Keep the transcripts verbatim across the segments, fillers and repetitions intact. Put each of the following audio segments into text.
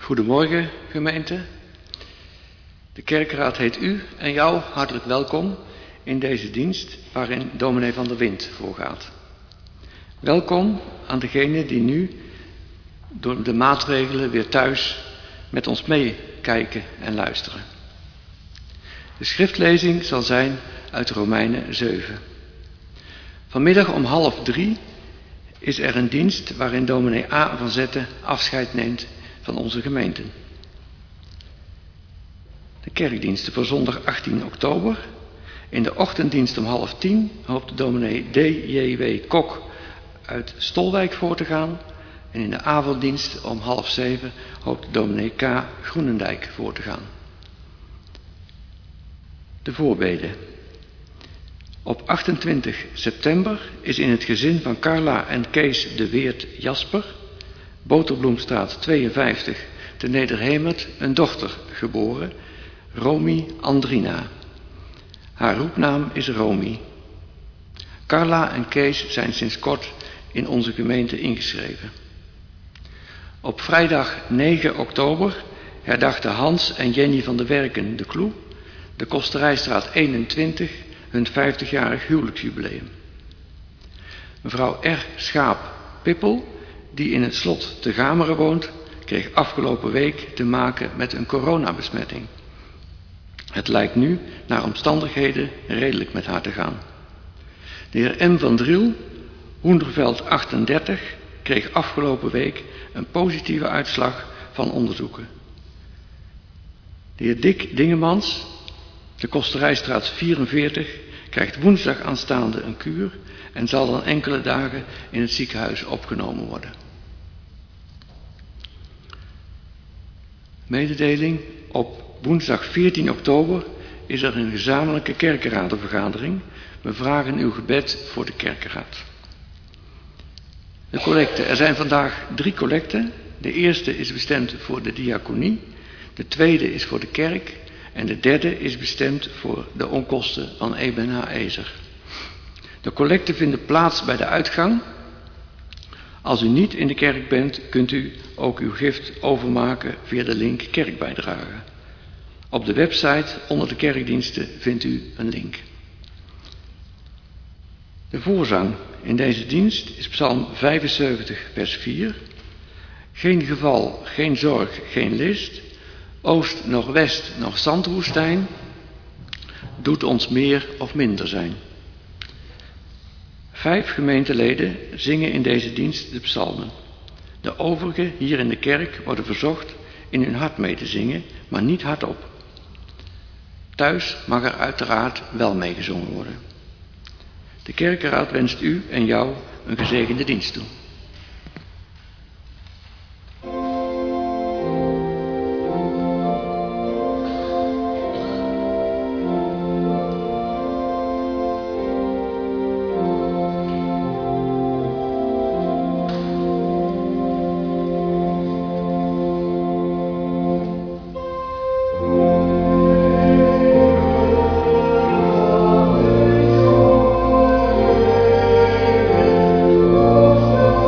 Goedemorgen gemeente. De kerkraad heet u en jou hartelijk welkom in deze dienst waarin dominee Van der Wind voorgaat. Welkom aan degenen die nu door de maatregelen weer thuis met ons meekijken en luisteren. De schriftlezing zal zijn uit Romeinen zeven. Vanmiddag om half drie is er een dienst waarin dominee A. van Zetten afscheid neemt van onze gemeente. De kerkdiensten voor zondag achttien oktober. In de ochtenddienst om half tien hoopt dominee D J W Kok uit Stolwijk voor te gaan. En in de avonddienst om half zeven hoopt dominee K. Groenendijk voor te gaan. De voorbeden. Op achtentwintig september is in het gezin van Carla en Kees de Weert Jasper, Boterbloemstraat tweeënvijftig, te Nederhemert, een dochter geboren, Romy Andrina. Haar roepnaam is Romy. Carla en Kees zijn sinds kort in onze gemeente ingeschreven. Op vrijdag negen oktober herdachten Hans en Jenny van der Werken de Kloe, de Kosterijstraat eenentwintig, hun vijftigjarig huwelijksjubileum. Mevrouw R. Schaap-Pippel, die in het slot te Gameren woont, kreeg afgelopen week te maken met een coronabesmetting. Het lijkt nu naar omstandigheden redelijk met haar te gaan. De heer M. van Driel, Hoenderveld achtendertig, kreeg afgelopen week een positieve uitslag van onderzoeken. De heer Dick Dingemans, de Kosterijstraat vierenveertig, krijgt woensdag aanstaande een kuur en zal dan enkele dagen in het ziekenhuis opgenomen worden. Mededeling: op woensdag veertien oktober is er een gezamenlijke kerkenradenvergadering. We vragen uw gebed voor de kerkenraad. De collecte. Er zijn vandaag drie collecten. De eerste is bestemd voor de diaconie, de tweede is voor de kerk en de derde is bestemd voor de onkosten van E B N H Ezer. De collecten vinden plaats bij de uitgang. Als u niet in de kerk bent, kunt u ook uw gift overmaken via de link kerkbijdrage. Op de website onder de kerkdiensten vindt u een link. De voorzang in deze dienst is Psalm vijfenzeventig, vers vier. Geen geval, geen zorg, geen list. Oost, nog west, nog zandwoestijn. Doet ons meer of minder zijn. Vijf gemeenteleden zingen in deze dienst de psalmen. De overigen hier in de kerk worden verzocht in hun hart mee te zingen, maar niet hardop. Thuis mag er uiteraard wel meegezongen worden. De kerkenraad wenst u en jou een gezegende dienst toe. Oh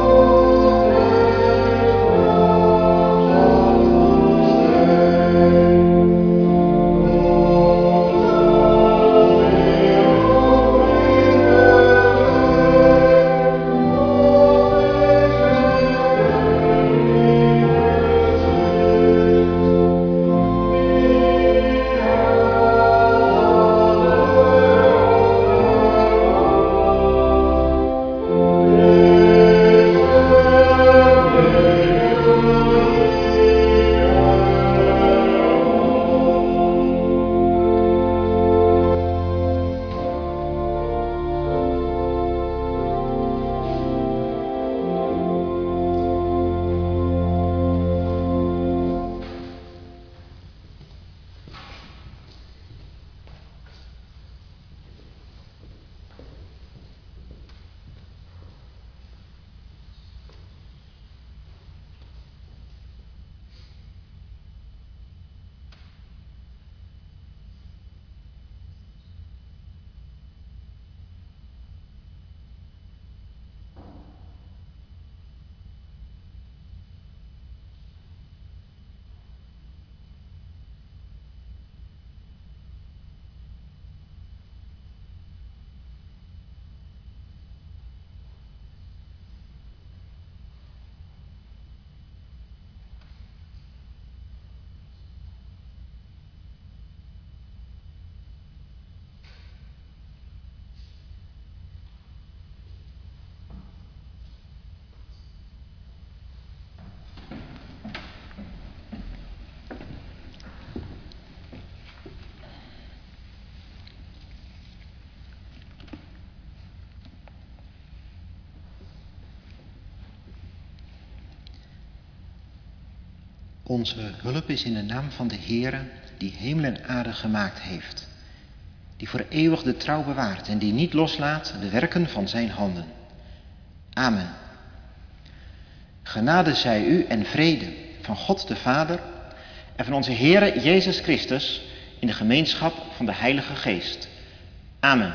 Onze hulp is in de naam van de Heere, die hemel en aarde gemaakt heeft, die voor eeuwig de trouw bewaart en die niet loslaat de werken van zijn handen. Amen. Genade zij u en vrede van God de Vader en van onze Heere Jezus Christus in de gemeenschap van de Heilige Geest. Amen.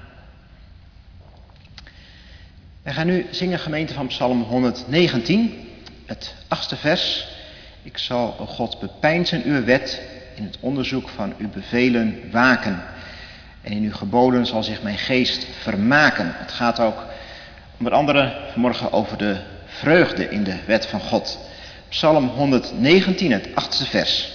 Wij gaan nu zingen, gemeente, van Psalm honderdzegentien, het achtste vers. Ik zal, o God, bepeinzen uw wet, in het onderzoek van uw bevelen waken. En in uw geboden zal zich mijn geest vermaken. Het gaat ook onder andere vanmorgen over de vreugde in de wet van God. Psalm honderdzegentien, het achtste vers.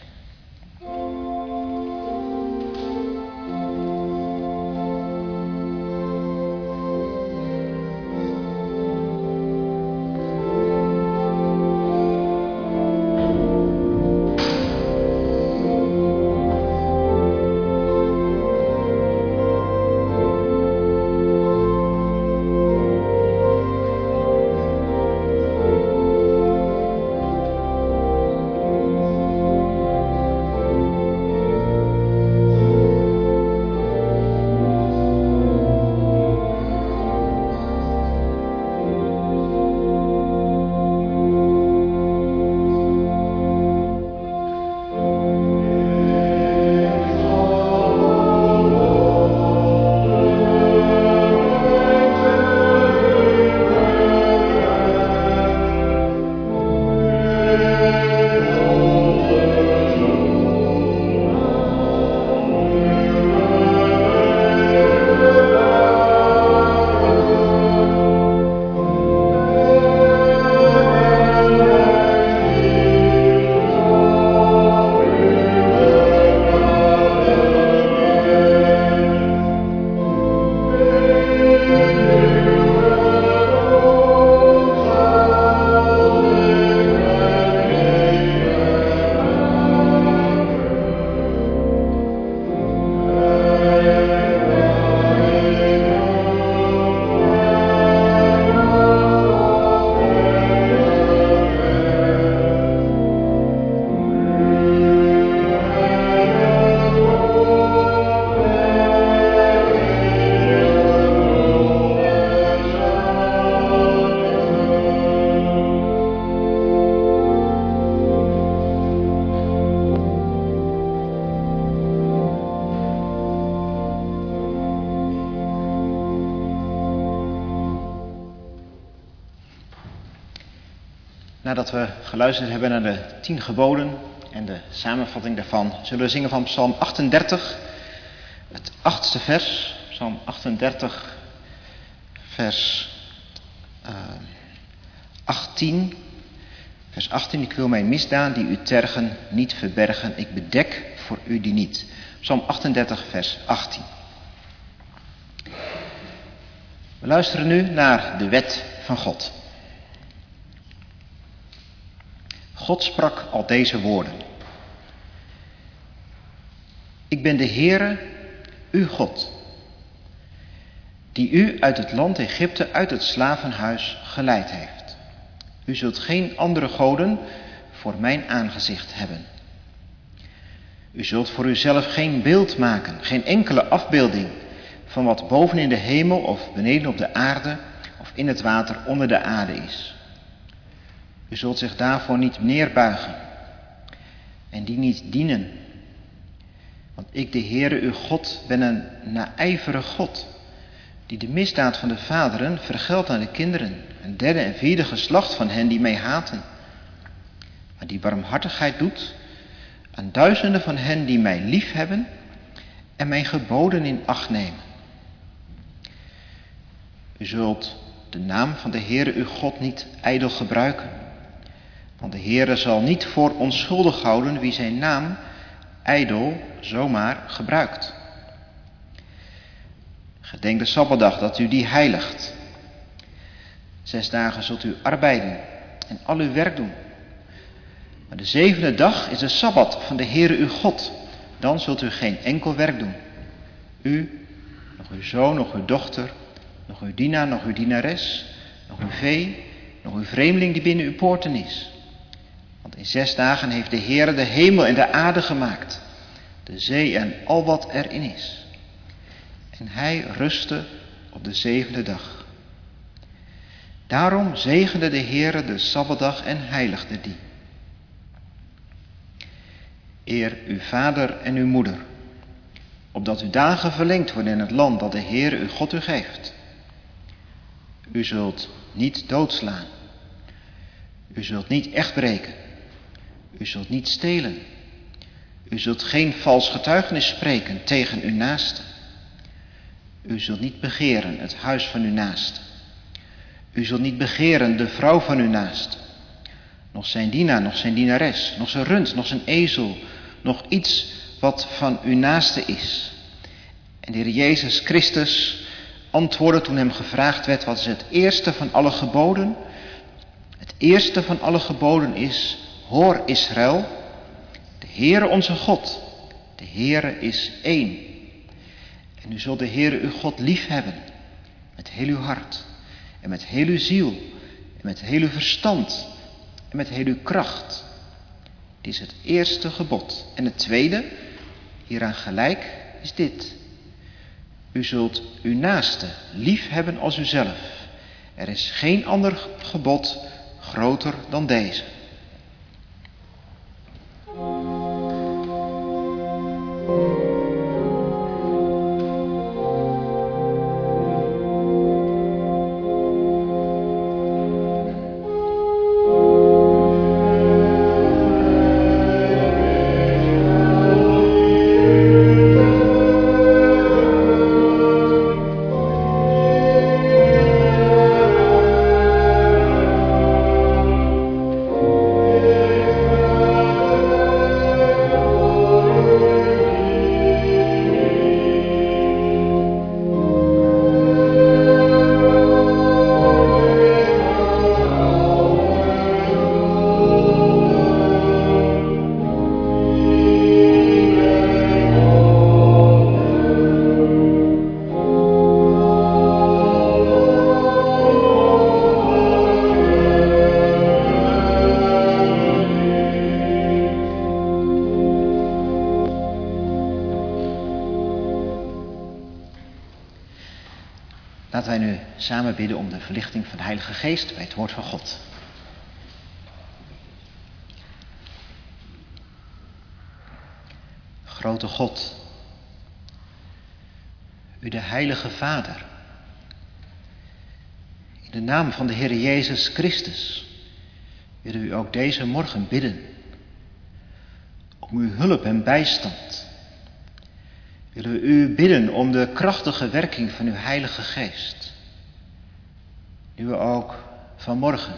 Nadat we geluisterd hebben naar de tien geboden en de samenvatting daarvan, zullen we zingen van Psalm achtendertig, het achtste vers. Psalm achtendertig, vers uh, achttien. Vers achttien, ik wil mijn misdaad die u tergen niet verbergen, ik bedek voor u die niet. Psalm achtendertig, vers achttien. We luisteren nu naar de wet van God. God sprak al deze woorden. Ik ben de Heere, uw God, die u uit het land Egypte, uit het slavenhuis geleid heeft. U zult geen andere goden voor mijn aangezicht hebben. U zult voor uzelf geen beeld maken, geen enkele afbeelding van wat boven in de hemel of beneden op de aarde of in het water onder de aarde is. U zult zich daarvoor niet neerbuigen en die niet dienen. Want ik, de Heere, uw God, ben een naijverig God, die de misdaad van de vaderen vergeldt aan de kinderen, een derde en vierde geslacht van hen die mij haten. Maar die barmhartigheid doet aan duizenden van hen die mij lief hebben en mijn geboden in acht nemen. U zult de naam van de Heere uw God niet ijdel gebruiken. Want de Heere zal niet voor onschuldig houden wie zijn naam ijdel zomaar gebruikt. Gedenk de Sabbatdag dat u die heiligt. Zes dagen zult u arbeiden en al uw werk doen. Maar de zevende dag is de Sabbat van de Heere uw God. Dan zult u geen enkel werk doen. U, nog uw zoon, nog uw dochter, nog uw dienaar, nog uw dienares, nog uw vee, nog uw vreemdeling die binnen uw poorten is. Want In zes dagen heeft de Heere de hemel en de aarde gemaakt, de zee en al wat erin is. En hij rustte op de zevende dag. Daarom zegende de Heere de Sabbatdag en heiligde die. Eer uw vader en uw moeder, opdat uw dagen verlengd worden in het land dat de Heere uw God u geeft. U zult niet doodslaan. U zult niet echtbreken. U zult niet stelen. U zult geen vals getuigenis spreken tegen uw naaste. U zult niet begeren het huis van uw naaste. U zult niet begeren de vrouw van uw naaste. Nog zijn dienaar, nog zijn dienares, nog zijn rund, nog zijn ezel, nog iets wat van uw naaste is. En de Heer Jezus Christus antwoordde toen hem gevraagd werd, wat is het eerste van alle geboden? Het eerste van alle geboden is, hoor Israël, de Heere onze God, de Heere is één. En u zult de Heere uw God lief hebben, met heel uw hart, en met heel uw ziel, en met heel uw verstand, en met heel uw kracht. Dit is het eerste gebod. En het tweede, hieraan gelijk, is dit. U zult uw naaste lief hebben als uzelf. Er is geen ander gebod groter dan deze. Laten wij nu samen bidden om de verlichting van de Heilige Geest bij het woord van God. Grote God, u de Heilige Vader, in de naam van de Heer Jezus Christus willen u ook deze morgen bidden om uw hulp en bijstand. Willen we u bidden om de krachtige werking van uw Heilige Geest. Nu we ook vanmorgen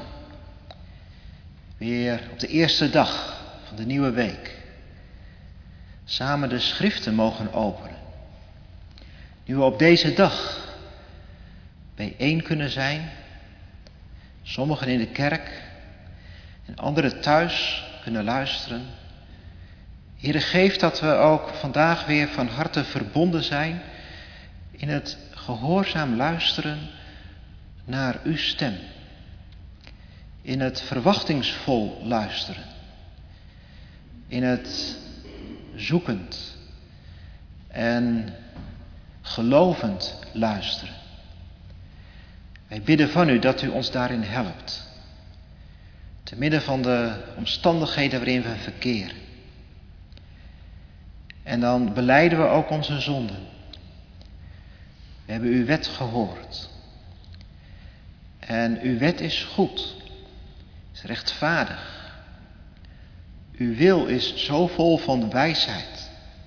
weer op de eerste dag van de nieuwe week samen de schriften mogen openen. Nu we op deze dag bijeen kunnen zijn, sommigen in de kerk en anderen thuis kunnen luisteren. Heere, geef dat we ook vandaag weer van harte verbonden zijn in het gehoorzaam luisteren naar uw stem. In het verwachtingsvol luisteren. In het zoekend en gelovend luisteren. Wij bidden van u dat u ons daarin helpt. Te midden van de omstandigheden waarin we verkeren. En dan belijden we ook onze zonden. We hebben uw wet gehoord. En uw wet is goed. Is rechtvaardig. Uw wil is zo vol van wijsheid.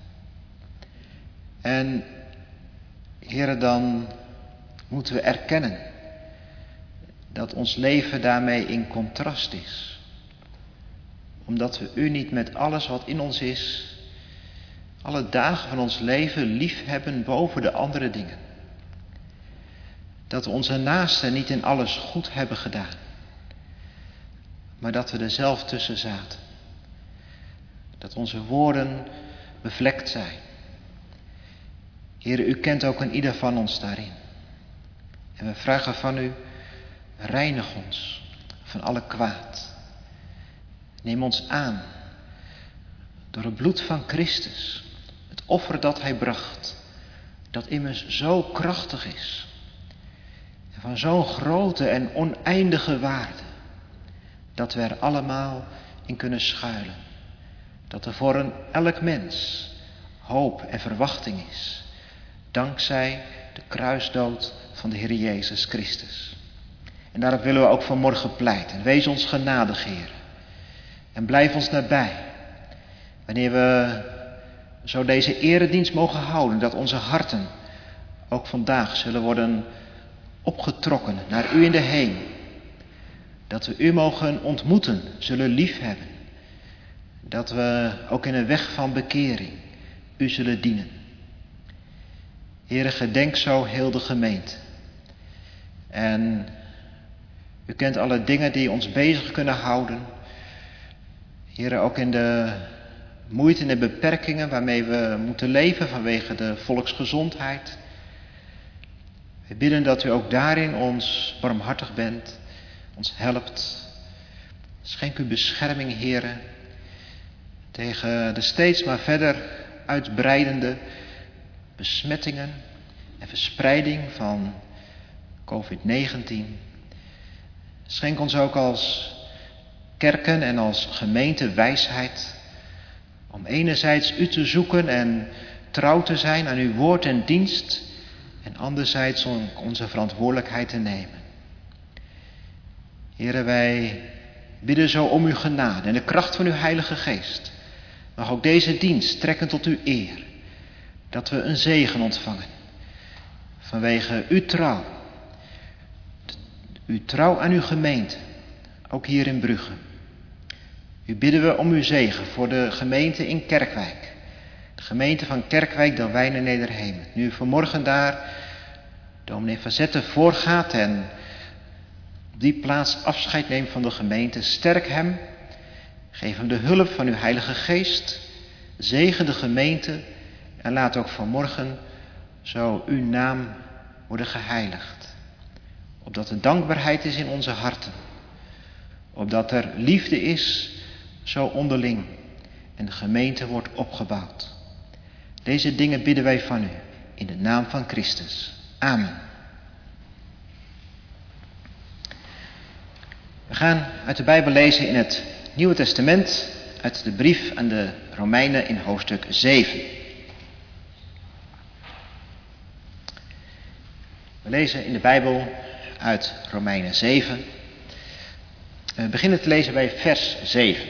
En Heere, dan moeten we erkennen dat ons leven daarmee in contrast is. Omdat we u niet met alles wat in ons is, alle dagen van ons leven lief hebben boven de andere dingen. Dat we onze naasten niet in alles goed hebben gedaan. Maar dat we er zelf tussen zaten. Dat onze woorden bevlekt zijn. Heere, u kent ook een ieder van ons daarin. En we vragen van u, reinig ons van alle kwaad. Neem ons aan door het bloed van Christus, het offer dat hij bracht, dat immers zo krachtig is en van zo'n grote en oneindige waarde, dat we er allemaal in kunnen schuilen. Dat er voor een elk mens hoop en verwachting is, dankzij de kruisdood van de Heer Jezus Christus. En daarop willen we ook vanmorgen pleiten. Wees ons genadig, Heer. En blijf ons nabij. Wanneer we zo deze eredienst mogen houden, dat onze harten ook vandaag zullen worden opgetrokken naar U in de hemel. Dat we U mogen ontmoeten, zullen liefhebben. Dat we ook in een weg van bekering U zullen dienen. Heere, gedenk zo heel de gemeente. En U kent alle dingen die ons bezig kunnen houden. Heere, ook in de moeite en de beperkingen waarmee we moeten leven vanwege de volksgezondheid. We bidden dat U ook daarin ons barmhartig bent, ons helpt. Schenk U bescherming, Heere, tegen de steeds maar verder uitbreidende besmettingen en verspreiding van covid negentien. Schenk ons ook als kerken en als gemeente wijsheid om enerzijds U te zoeken en trouw te zijn aan Uw woord en dienst en anderzijds om onze verantwoordelijkheid te nemen. Heere, wij bidden zo om Uw genade en de kracht van Uw Heilige Geest. Mag ook deze dienst strekken tot Uw eer. Dat we een zegen ontvangen. Vanwege Uw trouw. Uw trouw aan Uw gemeente. Ook hier in Brugge. U bidden we om Uw zegen voor de gemeente in Kerkwijk. De gemeente van Kerkwijk, Delwijnen, Nederhemert. Nu vanmorgen daar dominee Fazette voorgaat en op die plaats afscheid neemt van de gemeente. Sterk hem. Geef hem de hulp van Uw Heilige Geest. Zegen de gemeente. En laat ook vanmorgen zo Uw naam worden geheiligd. Opdat er dankbaarheid is in onze harten. Opdat er liefde is, zo onderling. En de gemeente wordt opgebouwd. Deze dingen bidden wij van U. In de naam van Christus. Amen. We gaan uit de Bijbel lezen in het Nieuwe Testament. Uit de brief aan de Romeinen in hoofdstuk zeven. We lezen in de Bijbel uit Romeinen zeven. We beginnen te lezen bij vers zeven.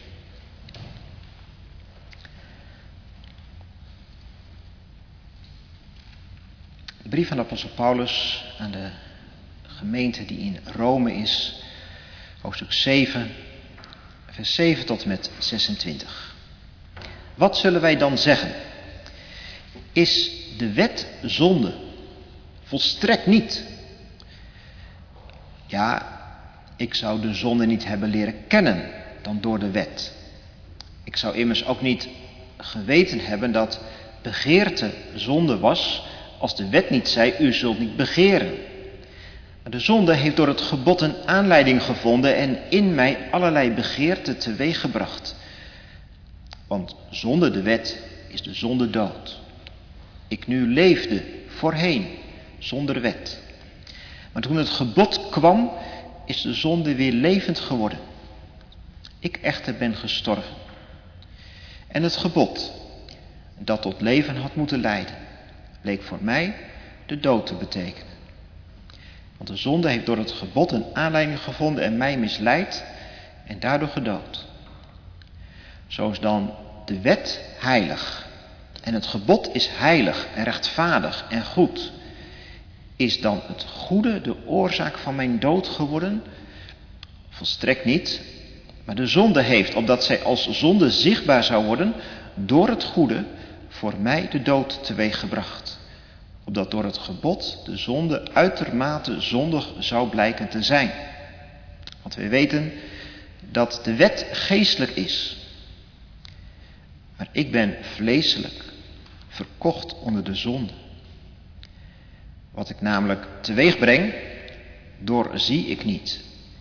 De brief van de apostel Paulus aan de gemeente die in Rome is, hoofdstuk zeven, vers zeven tot en met zesentwintig. Wat zullen wij dan zeggen? Is de wet zonde? Volstrekt niet. Ja, ik zou de zonde niet hebben leren kennen dan door de wet. Ik zou immers ook niet geweten hebben dat begeerte zonde was als de wet niet zei, u zult niet begeren. Maar de zonde heeft door het gebod een aanleiding gevonden en in mij allerlei begeerten teweeggebracht. Want zonder de wet is de zonde dood. Ik nu leefde voorheen zonder wet. Maar toen het gebod kwam, is de zonde weer levend geworden. Ik echter ben gestorven. En het gebod, dat tot leven had moeten leiden, bleek voor mij de dood te betekenen. Want de zonde heeft door het gebod een aanleiding gevonden en mij misleid en daardoor gedood. Zo is dan de wet heilig en het gebod is heilig en rechtvaardig en goed. Is dan het goede de oorzaak van mijn dood geworden? Volstrekt niet. Maar de zonde heeft, opdat zij als zonde zichtbaar zou worden, door het goede voor mij de dood teweeggebracht. Opdat door het gebod de zonde uitermate zondig zou blijken te zijn. Want wij weten dat de wet geestelijk is. Maar ik ben vleeselijk, verkocht onder de zonde. Wat ik namelijk teweeg breng, doorzie ik niet.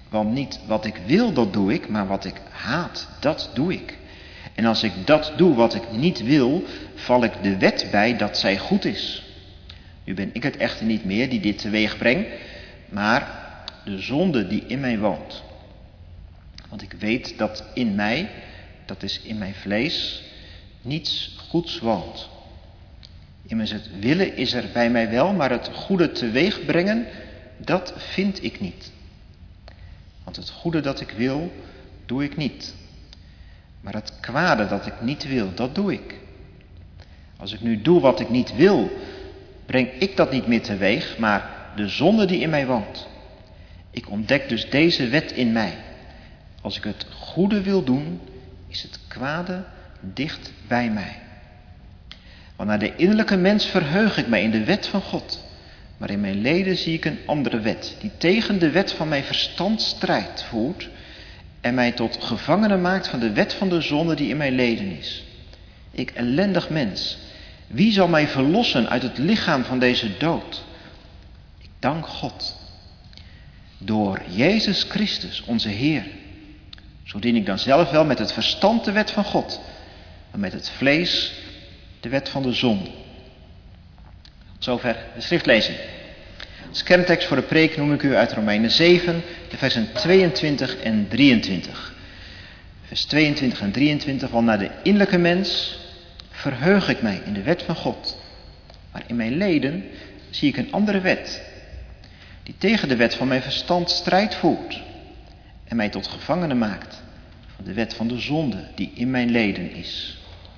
Want niet wat ik wil, dat doe ik, maar wat ik haat, dat doe ik. En als ik dat doe wat ik niet wil, val ik de wet bij dat zij goed is. Nu ben ik het echter niet meer die dit teweeg brengt, maar de zonde die in mij woont. Want ik weet dat in mij, dat is in mijn vlees, niets goeds woont. Immers het willen is er bij mij wel, maar het goede teweeg brengen, dat vind ik niet. Want het goede dat ik wil, doe ik niet. Maar het kwade dat ik niet wil, dat doe ik. Als ik nu doe wat ik niet wil, breng ik dat niet meer teweeg, maar de zonde die in mij woont. Ik ontdek dus deze wet in mij. Als ik het goede wil doen, is het kwade dicht bij mij. Want naar de innerlijke mens verheug ik mij in de wet van God. Maar in mijn leden zie ik een andere wet, die tegen de wet van mijn verstand strijd voert en mij tot gevangene maakt van de wet van de zonde die in mijn leden is. Ik ellendig mens, wie zal mij verlossen uit het lichaam van deze dood? Ik dank God. Door Jezus Christus, onze Heer. Zo dien ik dan zelf wel met het verstand de wet van God, maar met het vlees de wet van de zonde. Tot zover de schriftlezing. Als kerntekst voor de preek noem ik u uit Romeinen zeven, de versen tweeëntwintig en drieëntwintig. Vers tweeëntwintig en drieëntwintig, want naar de innerlijke mens verheug ik mij in de wet van God. Maar in mijn leden zie ik een andere wet, die tegen de wet van mijn verstand strijd voert en mij tot gevangene maakt van de wet van de zonde die in mijn leden is.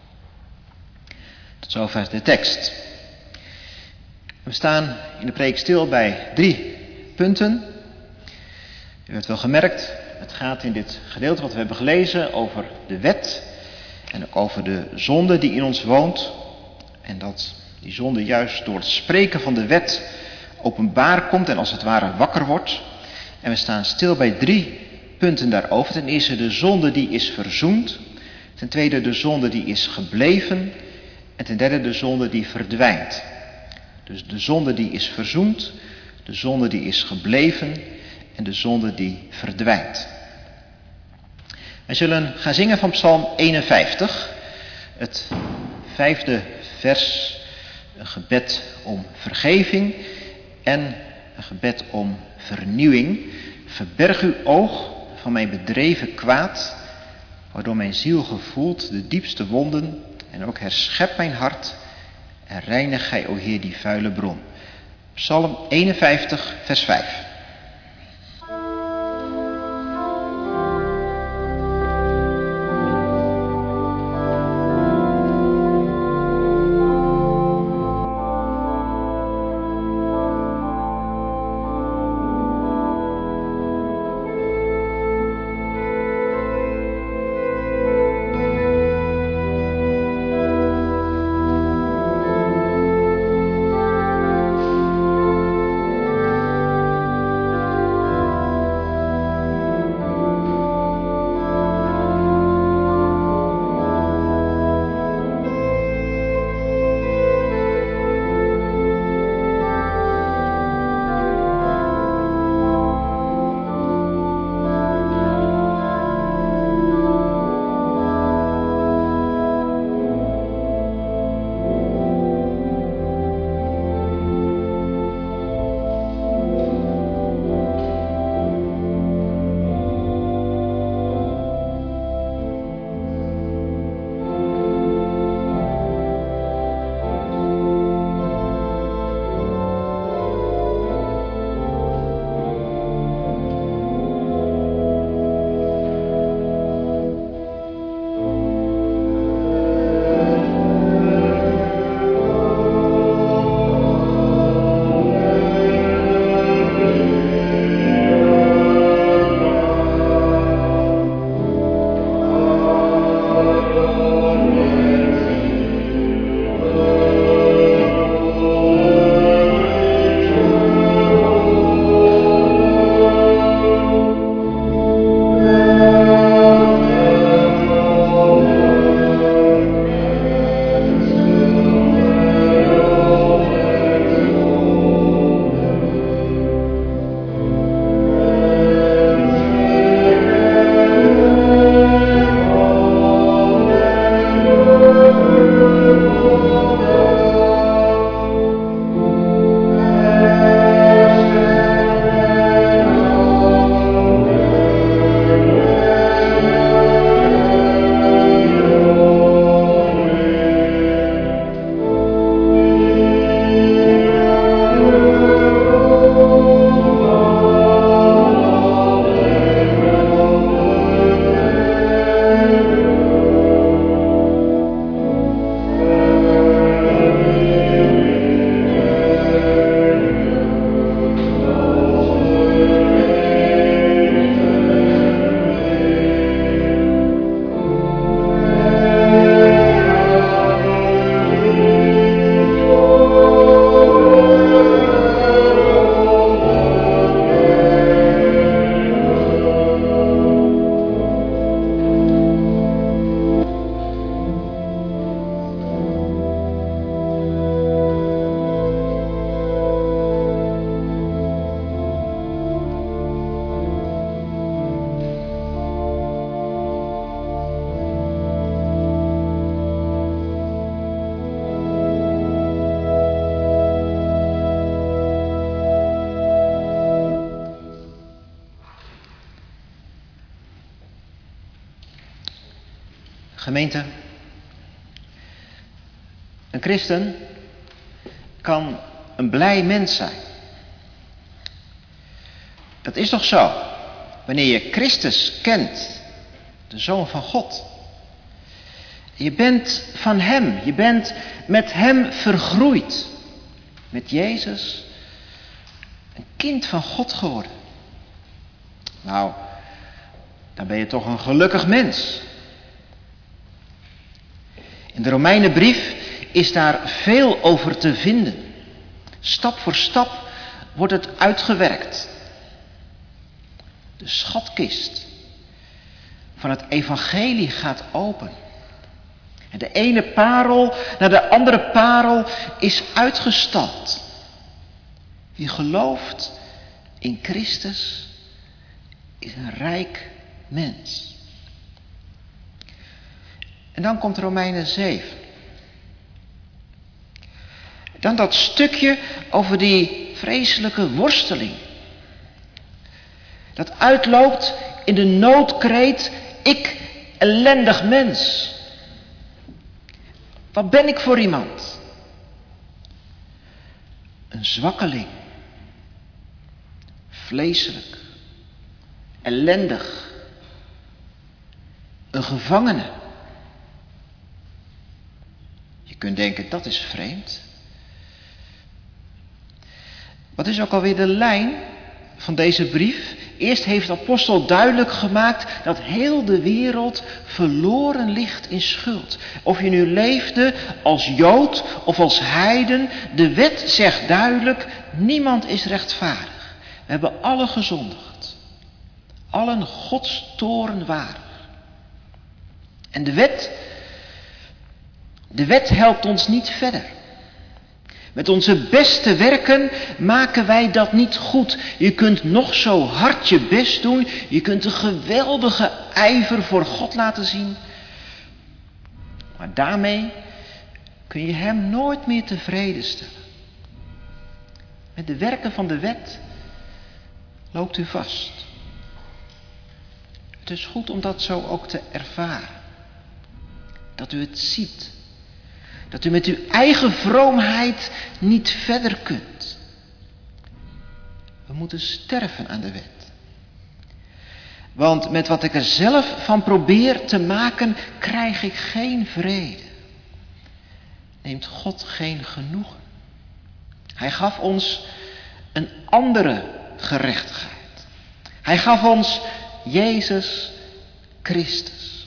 Tot zover de tekst. We staan in de preek stil bij drie punten. U hebt wel gemerkt, het gaat in dit gedeelte wat we hebben gelezen over de wet en ook over de zonde die in ons woont. En dat die zonde juist door het spreken van de wet openbaar komt en als het ware wakker wordt. En we staan stil bij drie punten daarover. Ten eerste de zonde die is verzoend. Ten tweede de zonde die is gebleven. En ten derde de zonde die verdwijnt. Dus de zonde die is verzoend, de zonde die is gebleven en de zonde die verdwijnt. Wij zullen gaan zingen van Psalm eenenvijftig, het vijfde vers, een gebed om vergeving en een gebed om vernieuwing. Verberg uw oog van mijn bedreven kwaad, waardoor mijn ziel gevoelt de diepste wonden en ook herschep mijn hart en reinig gij, o Heer, die vuile bron. Psalm eenenvijftig, vers vijf. Gemeente, een christen kan een blij mens zijn. Dat is toch zo? Wanneer je Christus kent, de Zoon van God. Je bent van Hem, je bent met Hem vergroeid. Met Jezus, een kind van God geworden. Nou, dan ben je toch een gelukkig mens. In de Romeinenbrief is daar veel over te vinden. Stap voor stap wordt het uitgewerkt. De schatkist van het evangelie gaat open. En de ene parel naar de andere parel is uitgestald. Wie gelooft in Christus is een rijk mens. En dan komt Romeinen zeven. Dan dat stukje over die vreselijke worsteling. Dat uitloopt in de noodkreet, ik ellendig mens. Wat ben ik voor iemand? Een zwakkeling. Vleeselijk. Ellendig. Een gevangene. Je kunt denken, dat is vreemd. Wat is ook alweer de lijn van deze brief? Eerst heeft de apostel duidelijk gemaakt dat heel de wereld verloren ligt in schuld. Of je nu leefde als Jood of als heiden, de wet zegt duidelijk, niemand is rechtvaardig. We hebben alle gezondigd. Allen Gods toorn waardig. En de wet, de wet helpt ons niet verder. Met onze beste werken maken wij dat niet goed. Je kunt nog zo hard je best doen. Je kunt een geweldige ijver voor God laten zien. Maar daarmee kun je Hem nooit meer tevreden stellen. Met de werken van de wet loopt u vast. Het is goed om dat zo ook te ervaren. Dat u het ziet. Dat u met uw eigen vroomheid niet verder kunt. We moeten sterven aan de wet. Want met wat ik er zelf van probeer te maken, krijg ik geen vrede. Neemt God geen genoegen. Hij gaf ons een andere gerechtigheid. Hij gaf ons Jezus Christus.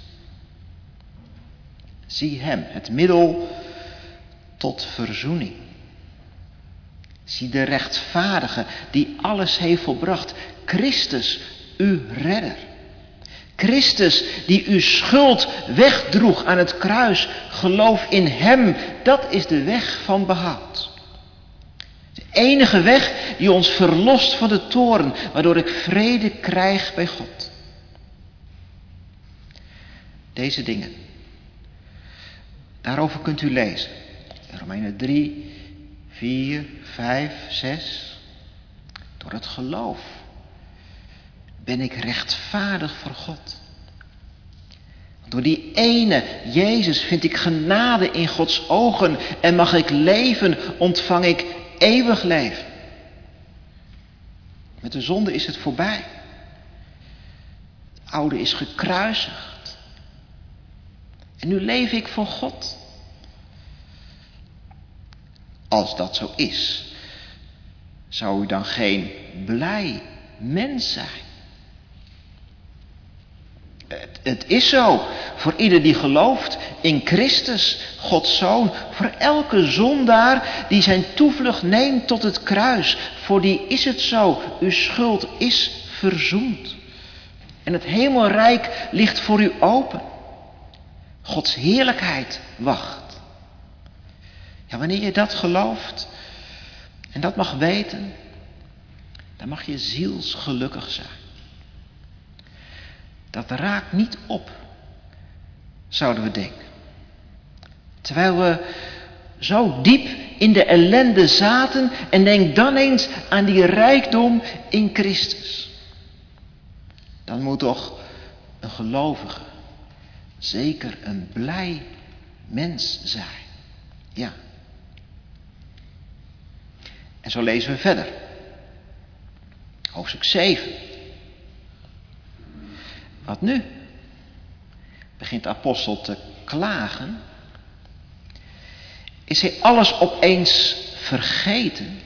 Zie Hem, het middel tot verzoening. Zie de rechtvaardige die alles heeft volbracht. Christus, uw redder. Christus die uw schuld wegdroeg aan het kruis. Geloof in Hem, dat is de weg van behoud. De enige weg die ons verlost van de toorn, waardoor ik vrede krijg bij God. Deze dingen, daarover kunt u lezen. Romeinen drie, vier, vijf, zes. Door het geloof ben ik rechtvaardig voor God. Door die ene Jezus vind ik genade in Gods ogen en mag ik leven, ontvang ik eeuwig leven. Met de zonde is het voorbij. Het oude is gekruisigd. En nu leef ik voor God. Als dat zo is, zou u dan geen blij mens zijn? Het, het is zo, voor ieder die gelooft in Christus, Gods Zoon, voor elke zondaar die zijn toevlucht neemt tot het kruis, voor die is het zo, uw schuld is verzoend. En het hemelrijk ligt voor u open. Gods heerlijkheid wacht. Ja, wanneer je dat gelooft en dat mag weten, dan mag je zielsgelukkig zijn. Dat raakt niet op, zouden we denken. Terwijl we zo diep in de ellende zaten en denk dan eens aan die rijkdom in Christus. Dan moet toch een gelovige zeker een blij mens zijn. Ja. En zo lezen we verder. Hoofdstuk zeven. Wat nu? Begint de apostel te klagen. Is hij alles opeens vergeten?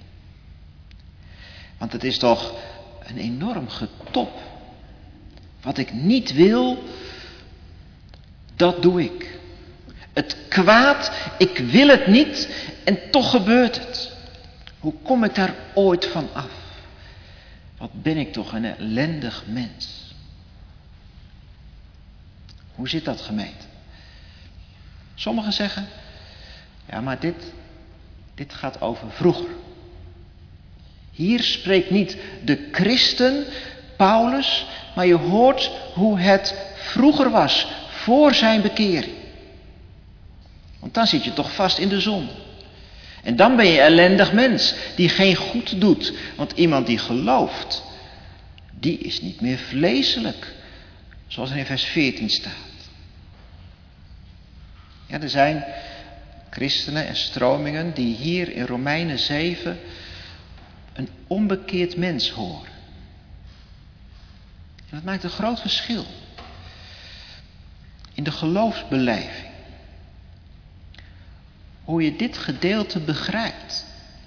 Want het is toch een enorm getop. Wat ik niet wil, dat doe ik. Het kwaad, ik wil het niet en toch gebeurt het. Hoe kom ik daar ooit van af? Wat ben ik toch een ellendig mens. Hoe zit dat, gemeente? Sommigen zeggen, ja, maar dit, dit gaat over vroeger. Hier spreekt niet de christen, Paulus, maar je hoort hoe het vroeger was, voor zijn bekering. Want dan zit je toch vast in de zonde. En dan ben je een ellendig mens die geen goed doet. Want iemand die gelooft, die is niet meer vleeselijk. Zoals er in vers veertien staat. Ja, er zijn christenen en stromingen die hier in Romeinen zeven een onbekeerd mens horen. En dat maakt een groot verschil. In de geloofsbeleving. Hoe je dit gedeelte begrijpt.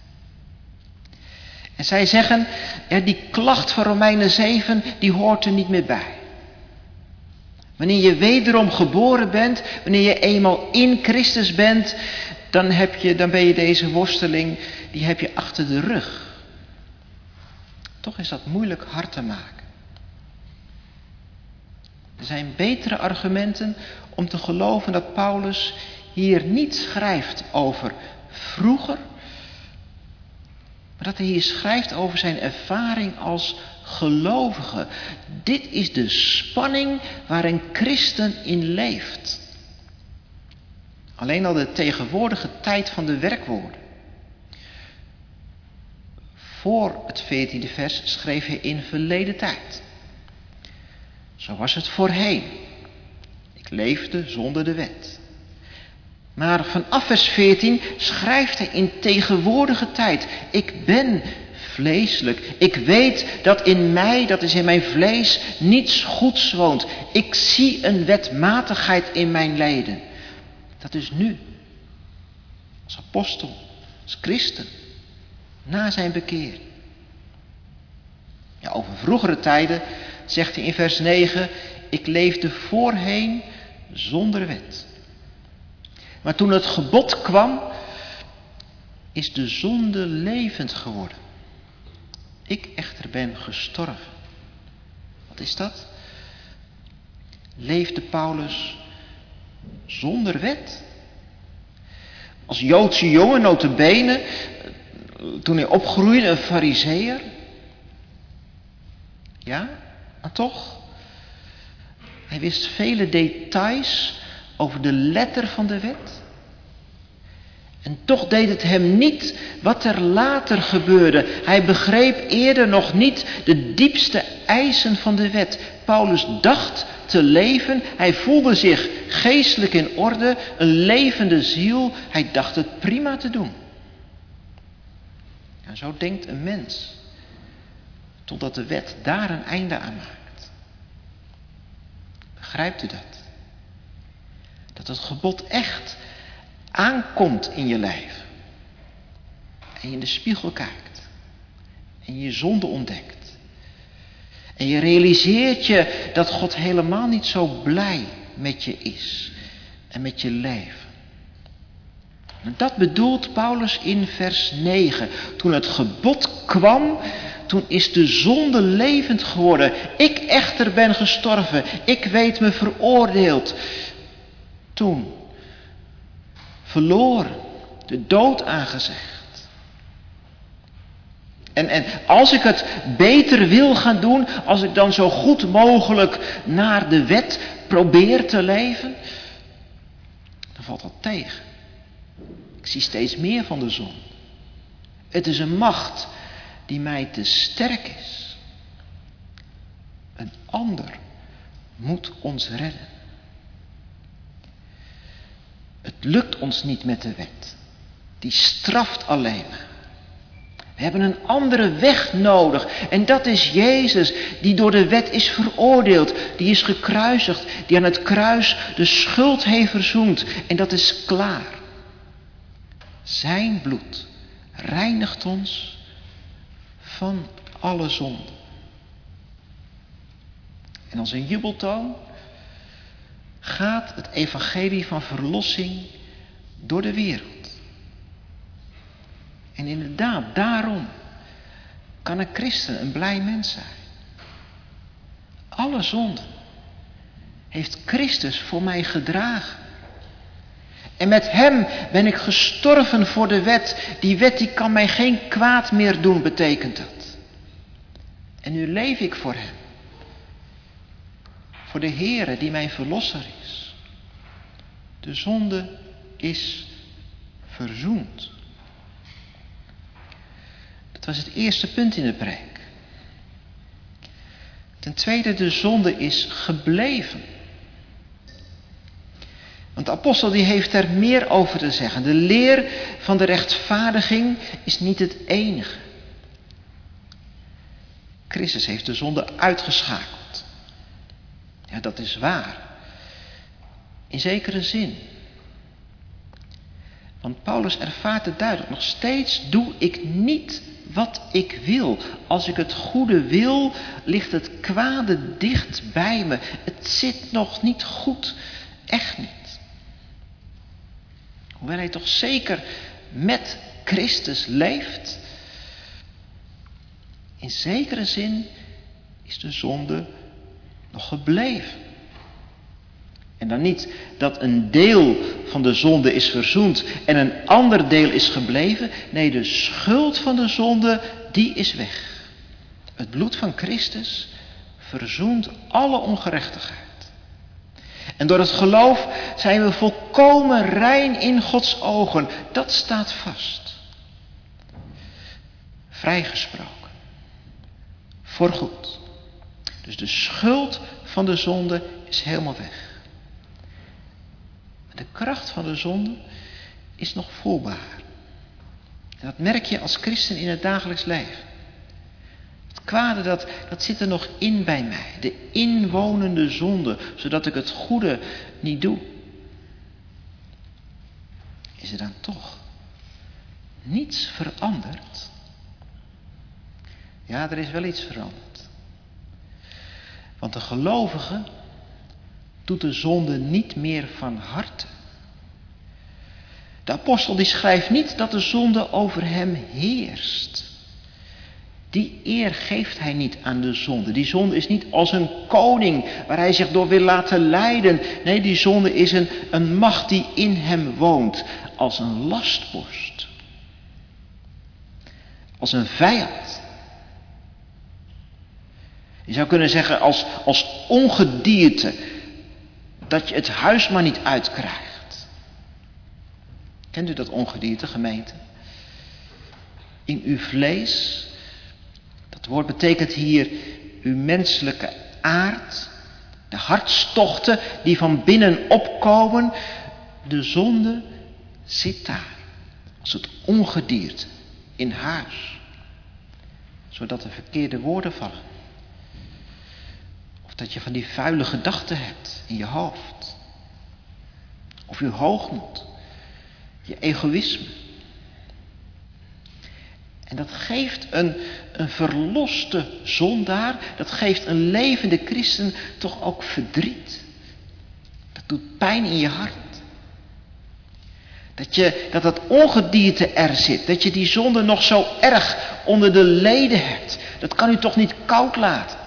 En zij zeggen, ja, die klacht van Romeinen zeven, die hoort er niet meer bij. Wanneer je wederom geboren bent, wanneer je eenmaal in Christus bent, dan, heb je, dan ben je deze worsteling, die heb je achter de rug. Toch is dat moeilijk hard te maken. Er zijn betere argumenten om te geloven dat Paulus hier niet schrijft over vroeger, maar dat hij hier schrijft over zijn ervaring als gelovige. Dit is de spanning waar een christen in leeft. Alleen al de tegenwoordige tijd van de werkwoorden. Voor het veertiende vers schreef hij in verleden tijd. Zo was het voorheen. Ik leefde zonder de wet. Maar vanaf vers veertien schrijft hij in tegenwoordige tijd. Ik ben vleeselijk. Ik weet dat in mij, dat is in mijn vlees, niets goeds woont. Ik zie een wetmatigheid in mijn leden. Dat is nu. Als apostel, als christen. Na zijn bekering. Ja, over vroegere tijden zegt hij in vers negen. Ik leefde voorheen zonder wet. Maar toen het gebod kwam, is de zonde levend geworden. Ik echter ben gestorven. Wat is dat? Leefde Paulus zonder wet? Als Joodse jongen, nota bene, toen hij opgroeide, een farizeeër? Ja, maar toch. Hij wist vele details over de letter van de wet. En toch deed het hem niet wat er later gebeurde. Hij begreep eerder nog niet de diepste eisen van de wet. Paulus dacht te leven. Hij voelde zich geestelijk in orde. Een levende ziel. Hij dacht het prima te doen. En zo denkt een mens. Totdat de wet daar een einde aan maakt. Begrijpt u dat? Dat het gebod echt aankomt in je leven. En je in de spiegel kijkt. En je zonde ontdekt. En je realiseert je dat God helemaal niet zo blij met je is. En met je leven. En dat bedoelt Paulus in vers negen. Toen het gebod kwam, toen is de zonde levend geworden. Ik echter ben gestorven. Ik weet me veroordeeld. Toen. Verloren. De dood aangezegd. En, en als ik het beter wil gaan doen, als ik dan zo goed mogelijk naar de wet probeer te leven, dan valt dat tegen. Ik zie steeds meer van de zon. Het is een macht die mij te sterk is. Een ander moet ons redden. Het lukt ons niet met de wet. Die straft alleen maar. We hebben een andere weg nodig. En dat is Jezus, die door de wet is veroordeeld. Die is gekruisigd, die aan het kruis de schuld heeft verzoend. En dat is klaar. Zijn bloed reinigt ons van alle zonde. En als een jubeltoon gaat het evangelie van verlossing door de wereld. En inderdaad, daarom kan een christen een blij mens zijn. Alle zonden heeft Christus voor mij gedragen. En met hem ben ik gestorven voor de wet. Die wet die kan mij geen kwaad meer doen, betekent dat. En nu leef ik voor hem. Voor de Heere die mijn verlosser is. De zonde is verzoend. Dat was het eerste punt in de preek. Ten tweede, de zonde is gebleven. Want de apostel die heeft er meer over te zeggen. De leer van de rechtvaardiging is niet het enige. Christus heeft de zonde uitgeschakeld. Ja, dat is waar. In zekere zin. Want Paulus ervaart het duidelijk. Nog steeds doe ik niet wat ik wil. Als ik het goede wil, ligt het kwade dicht bij me. Het zit nog niet goed. Echt niet. Hoewel hij toch zeker met Christus leeft. In zekere zin is de zonde nog gebleven. En dan niet dat een deel van de zonde is verzoend en een ander deel is gebleven. Nee, de schuld van de zonde, die is weg. Het bloed van Christus verzoent alle ongerechtigheid. En door het geloof zijn we volkomen rein in Gods ogen. Dat staat vast. Vrijgesproken. Voorgoed. Dus de schuld van de zonde is helemaal weg. De kracht van de zonde is nog voelbaar. En dat merk je als christen in het dagelijks leven. Het kwade, dat, dat zit er nog in bij mij. De inwonende zonde, zodat ik het goede niet doe. Is er dan toch niets veranderd? Ja, er is wel iets veranderd. Want de gelovige doet de zonde niet meer van harte. De apostel die schrijft niet dat de zonde over hem heerst. Die eer geeft hij niet aan de zonde. Die zonde is niet als een koning waar hij zich door wil laten leiden. Nee, die zonde is een, een macht die in hem woont. Als een lastpost. Als een vijand. Je zou kunnen zeggen als, als ongedierte. Dat je het huis maar niet uitkrijgt. Kent u dat ongedierte, gemeente? In uw vlees. Dat woord betekent hier uw menselijke aard. De hartstochten die van binnen opkomen. De zonde zit daar. Als het ongedierte in huis. Zodat er verkeerde woorden vallen. Of dat je van die vuile gedachten hebt in je hoofd. Of je hoogmoed. Je egoïsme. En dat geeft een, een verloste zondaar, dat geeft een levende christen toch ook verdriet. Dat doet pijn in je hart. Dat, je, dat dat ongedierte er zit, dat je die zonde nog zo erg onder de leden hebt. Dat kan u toch niet koud laten.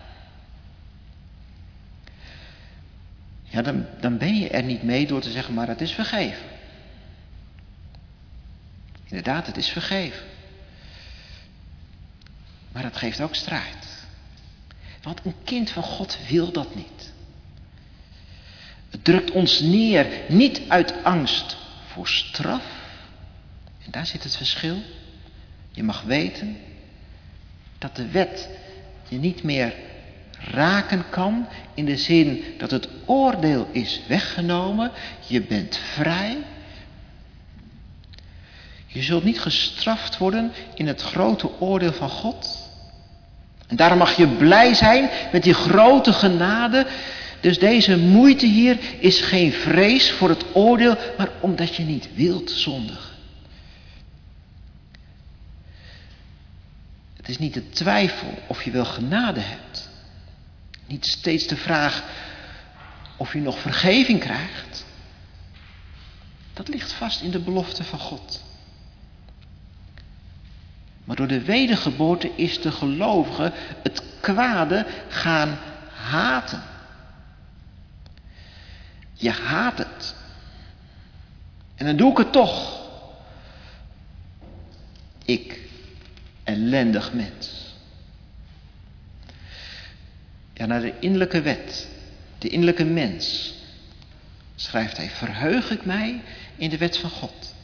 Ja, dan, dan ben je er niet mee door te zeggen, maar het is vergeven. Inderdaad, het is vergeven. Maar dat geeft ook strijd. Want een kind van God wil dat niet. Het drukt ons neer, niet uit angst voor straf. En daar zit het verschil. Je mag weten dat de wet je niet meer raken kan in de zin dat het oordeel is weggenomen. Je bent vrij. Je zult niet gestraft worden in het grote oordeel van God. En daarom mag je blij zijn met die grote genade. Dus deze moeite hier is geen vrees voor het oordeel, maar omdat je niet wilt zondigen. Het is niet de twijfel of je wel genade hebt. Niet steeds de vraag of je nog vergeving krijgt. Dat ligt vast in de belofte van God. Maar door de wedergeboorte is de gelovige het kwade gaan haten. Je haat het. En dan doe ik het toch. Ik, ellendig mens. Ja, naar de innerlijke wet, de innerlijke mens, schrijft hij, verheug ik mij in de wet van God.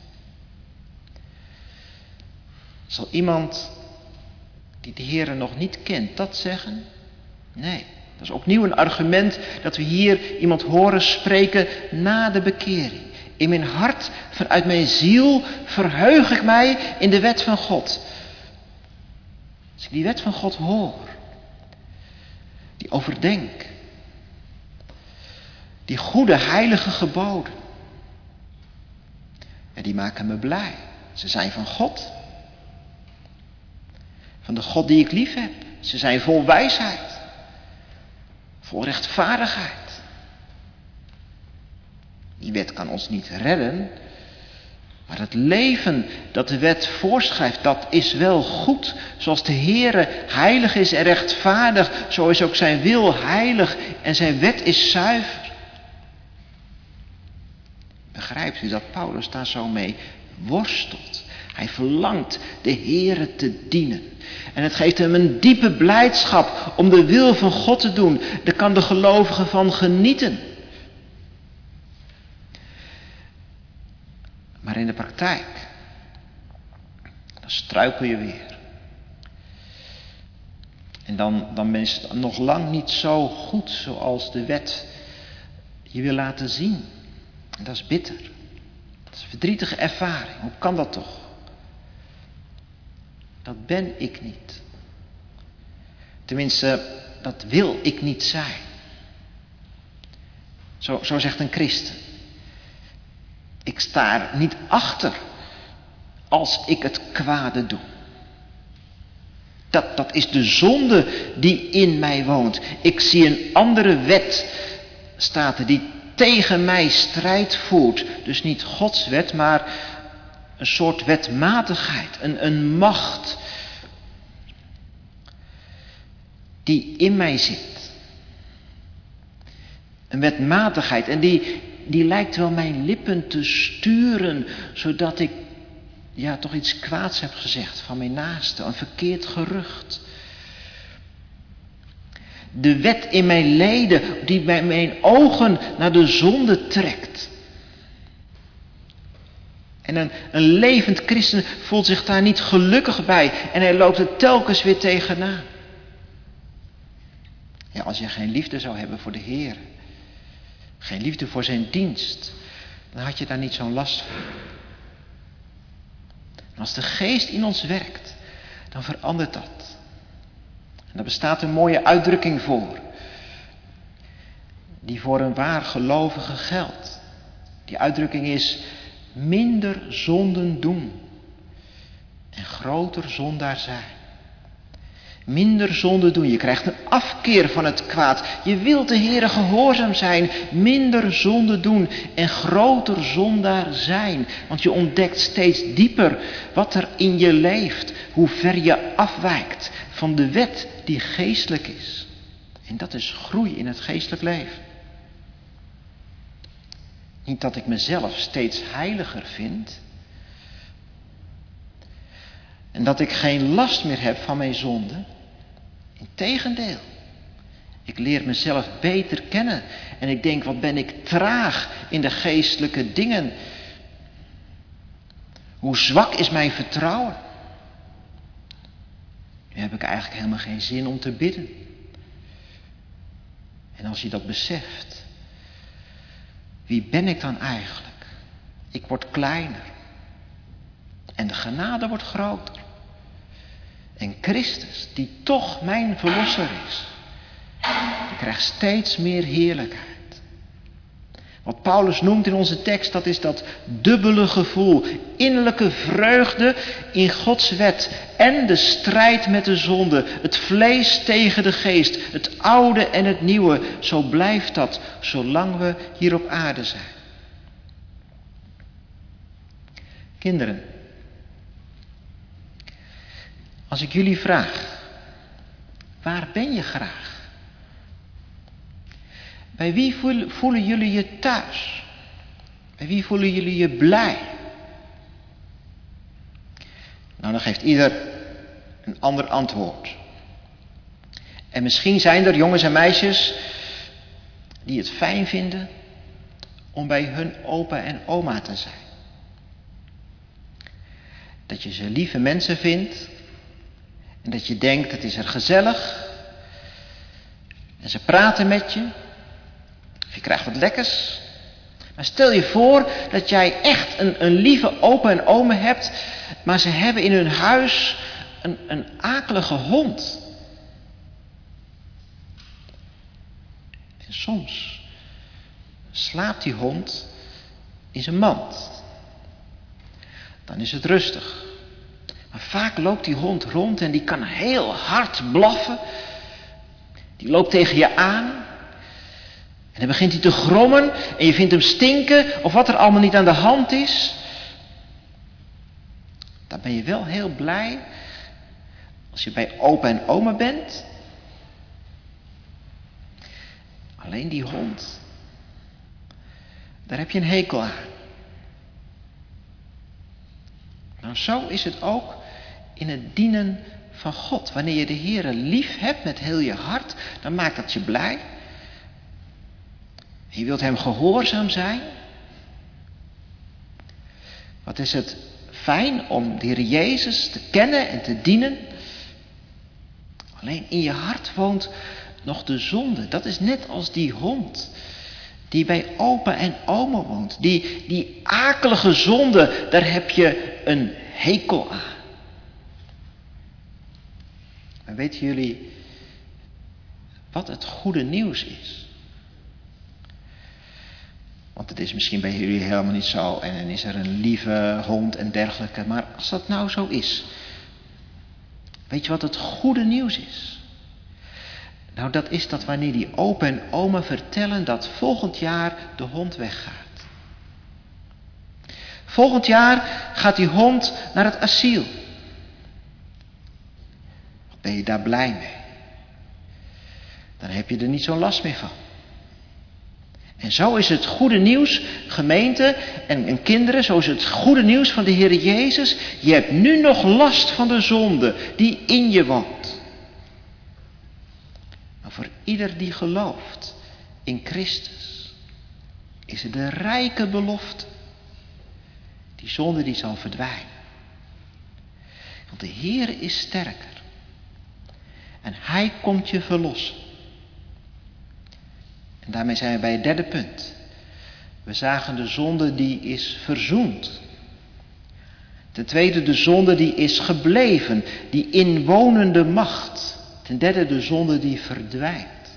Zal iemand die de Heere nog niet kent dat zeggen? Nee, dat is opnieuw een argument dat we hier iemand horen spreken na de bekering. In mijn hart, vanuit mijn ziel, verheug ik mij in de wet van God. Als ik die wet van God hoor, die overdenk, die goede heilige geboden, en die maken me blij. Ze zijn van God. Van de God die ik lief heb. Ze zijn vol wijsheid. Vol rechtvaardigheid. Die wet kan ons niet redden. Maar het leven dat de wet voorschrijft, dat is wel goed. Zoals de Heere heilig is en rechtvaardig, zo is ook zijn wil heilig en zijn wet is zuiver. Begrijpt u dat Paulus daar zo mee worstelt? Hij verlangt de Heere te dienen. En het geeft hem een diepe blijdschap om de wil van God te doen. Daar kan de gelovige van genieten. Maar in de praktijk, dan struikel je weer. En dan, dan ben je nog lang niet zo goed zoals de wet je wil laten zien. En dat is bitter. Dat is een verdrietige ervaring. Hoe kan dat toch? Dat ben ik niet. Tenminste, dat wil ik niet zijn. Zo, zo zegt een christen. Ik sta er niet achter als ik het kwade doe. Dat, dat is de zonde die in mij woont. Ik zie een andere wet, staat er, die tegen mij strijd voert. Dus niet Gods wet, maar een soort wetmatigheid, een, een macht die in mij zit. Een wetmatigheid en die, die lijkt wel mijn lippen te sturen, zodat ik ja, toch iets kwaads heb gezegd van mijn naaste, een verkeerd gerucht. De wet in mijn leden die bij mijn ogen naar de zonde trekt. En een, een levend christen voelt zich daar niet gelukkig bij. En hij loopt er telkens weer tegenaan. Ja, als je geen liefde zou hebben voor de Heer. Geen liefde voor zijn dienst. Dan had je daar niet zo'n last van. En als de geest in ons werkt. Dan verandert dat. En daar bestaat een mooie uitdrukking voor. Die voor een waar gelovige geldt. Die uitdrukking is: minder zonden doen en groter zondaar zijn. Minder zonde doen. Je krijgt een afkeer van het kwaad. Je wilt de Heere gehoorzaam zijn. Minder zonde doen en groter zondaar zijn. Want je ontdekt steeds dieper wat er in je leeft. Hoe ver je afwijkt van de wet die geestelijk is. En dat is groei in het geestelijk leven. Niet dat ik mezelf steeds heiliger vind. En dat ik geen last meer heb van mijn zonde. Integendeel. Ik leer mezelf beter kennen. En ik denk, wat ben ik traag in de geestelijke dingen. Hoe zwak is mijn vertrouwen. Nu heb ik eigenlijk helemaal geen zin om te bidden. En als je dat beseft, wie ben ik dan eigenlijk? Ik word kleiner. En de genade wordt groter. En Christus, die toch mijn verlosser is, die krijgt steeds meer heerlijkheid. Wat Paulus noemt in onze tekst, dat is dat dubbele gevoel. Innerlijke vreugde in Gods wet. En de strijd met de zonde. Het vlees tegen de geest. Het oude en het nieuwe. Zo blijft dat zolang we hier op aarde zijn. Kinderen. Als ik jullie vraag. Waar ben je graag? Bij wie voelen jullie je thuis? Bij wie voelen jullie je blij? Nou, dan geeft ieder een ander antwoord. En misschien zijn er jongens en meisjes die het fijn vinden om bij hun opa en oma te zijn. Dat je ze lieve mensen vindt en dat je denkt, het is er gezellig en ze praten met je. Of je krijgt wat lekkers. Maar stel je voor dat jij echt een, een lieve opa en oma hebt, maar ze hebben in hun huis een, een akelige hond. En soms slaapt die hond in zijn mand. Dan is het rustig. Maar vaak loopt die hond rond en die kan heel hard blaffen. Die loopt tegen je aan. En dan begint hij te grommen en je vindt hem stinken of wat er allemaal niet aan de hand is. Dan ben je wel heel blij als je bij opa en oma bent. Alleen die hond, daar heb je een hekel aan. Nou, zo is het ook in het dienen van God. Wanneer je de Heere lief hebt met heel je hart, dan maakt dat je blij. Je wilt hem gehoorzaam zijn. Wat is het fijn om de Heer Jezus te kennen en te dienen. Alleen in je hart woont nog de zonde. Dat is net als die hond die bij opa en oma woont. Die, die akelige zonde, daar heb je een hekel aan. Maar weten jullie wat het goede nieuws is? Want het is misschien bij jullie helemaal niet zo. En dan is er een lieve hond en dergelijke. Maar als dat nou zo is. Weet je wat het goede nieuws is? Nou, dat is dat wanneer die opa en oma vertellen dat volgend jaar de hond weggaat. Volgend jaar gaat die hond naar het asiel. Wat ben je daar blij mee? Dan heb je er niet zo'n last meer van. En zo is het goede nieuws, gemeente en, en kinderen, zo is het goede nieuws van de Heer Jezus. Je hebt nu nog last van de zonde die in je woont. Maar voor ieder die gelooft in Christus is het de rijke belofte. Die zonde die zal verdwijnen. Want de Heer is sterker. En Hij komt je verlossen. En daarmee zijn we bij het derde punt. We zagen de zonde die is verzoend. Ten tweede de zonde die is gebleven. Die inwonende macht. Ten derde de zonde die verdwijnt.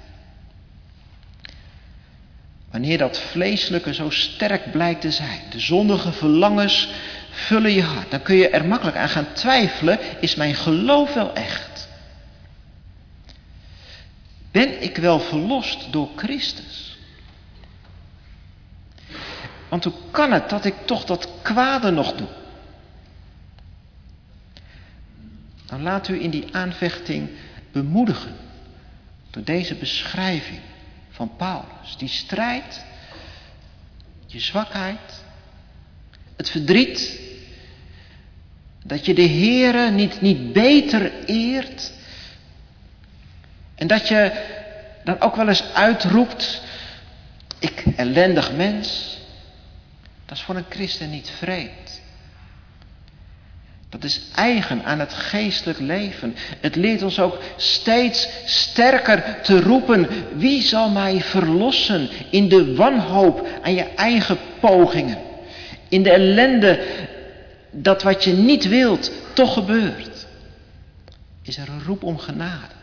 Wanneer dat vleeselijke zo sterk blijkt te zijn. De zondige verlangens vullen je hart. Dan kun je er makkelijk aan gaan twijfelen. Is mijn geloof wel echt? Ben ik wel verlost door Christus? Want hoe kan het dat ik toch dat kwade nog doe? Dan laat u in die aanvechting bemoedigen door deze beschrijving van Paulus. Die strijd, je zwakheid, het verdriet, dat je de Heere niet, niet beter eert. En dat je dan ook wel eens uitroept, ik ellendig mens. Dat is voor een christen niet vreemd. Dat is eigen aan het geestelijk leven. Het leert ons ook steeds sterker te roepen: wie zal mij verlossen in de wanhoop aan je eigen pogingen? In de ellende dat wat je niet wilt toch gebeurt. Is er een roep om genade.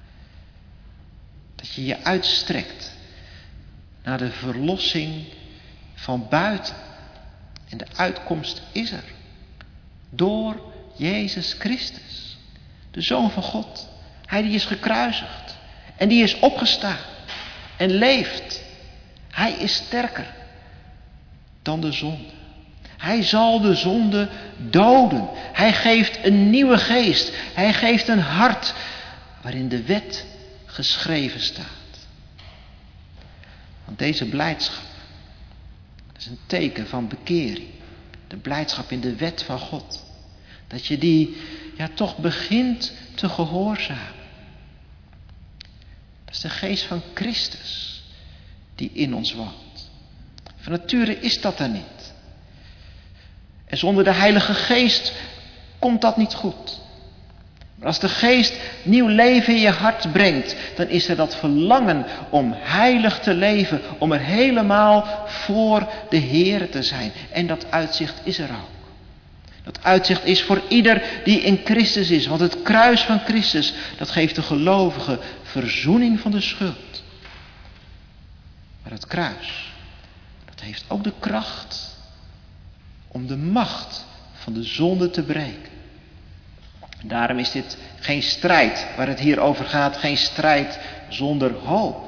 Dat je je uitstrekt naar de verlossing van buiten. En de uitkomst is er. Door Jezus Christus, de Zoon van God. Hij die is gekruisigd en die is opgestaan en leeft. Hij is sterker dan de zonde. Hij zal de zonde doden. Hij geeft een nieuwe geest. Hij geeft een hart waarin de wet geschreven staat. Want deze blijdschap, dat is een teken van bekering. De blijdschap in de wet van God. Dat je die ja toch begint te gehoorzamen. Dat is de geest van Christus die in ons woont. Van nature is dat er niet. En zonder de Heilige Geest komt dat niet goed. Maar als de Geest nieuw leven in je hart brengt, dan is er dat verlangen om heilig te leven, om er helemaal voor de Heer te zijn. En dat uitzicht is er ook. Dat uitzicht is voor ieder die in Christus is. Want het kruis van Christus, dat geeft de gelovige verzoening van de schuld. Maar het kruis, dat heeft ook de kracht om de macht van de zonde te breken. En daarom is dit geen strijd waar het hier over gaat, geen strijd zonder hoop.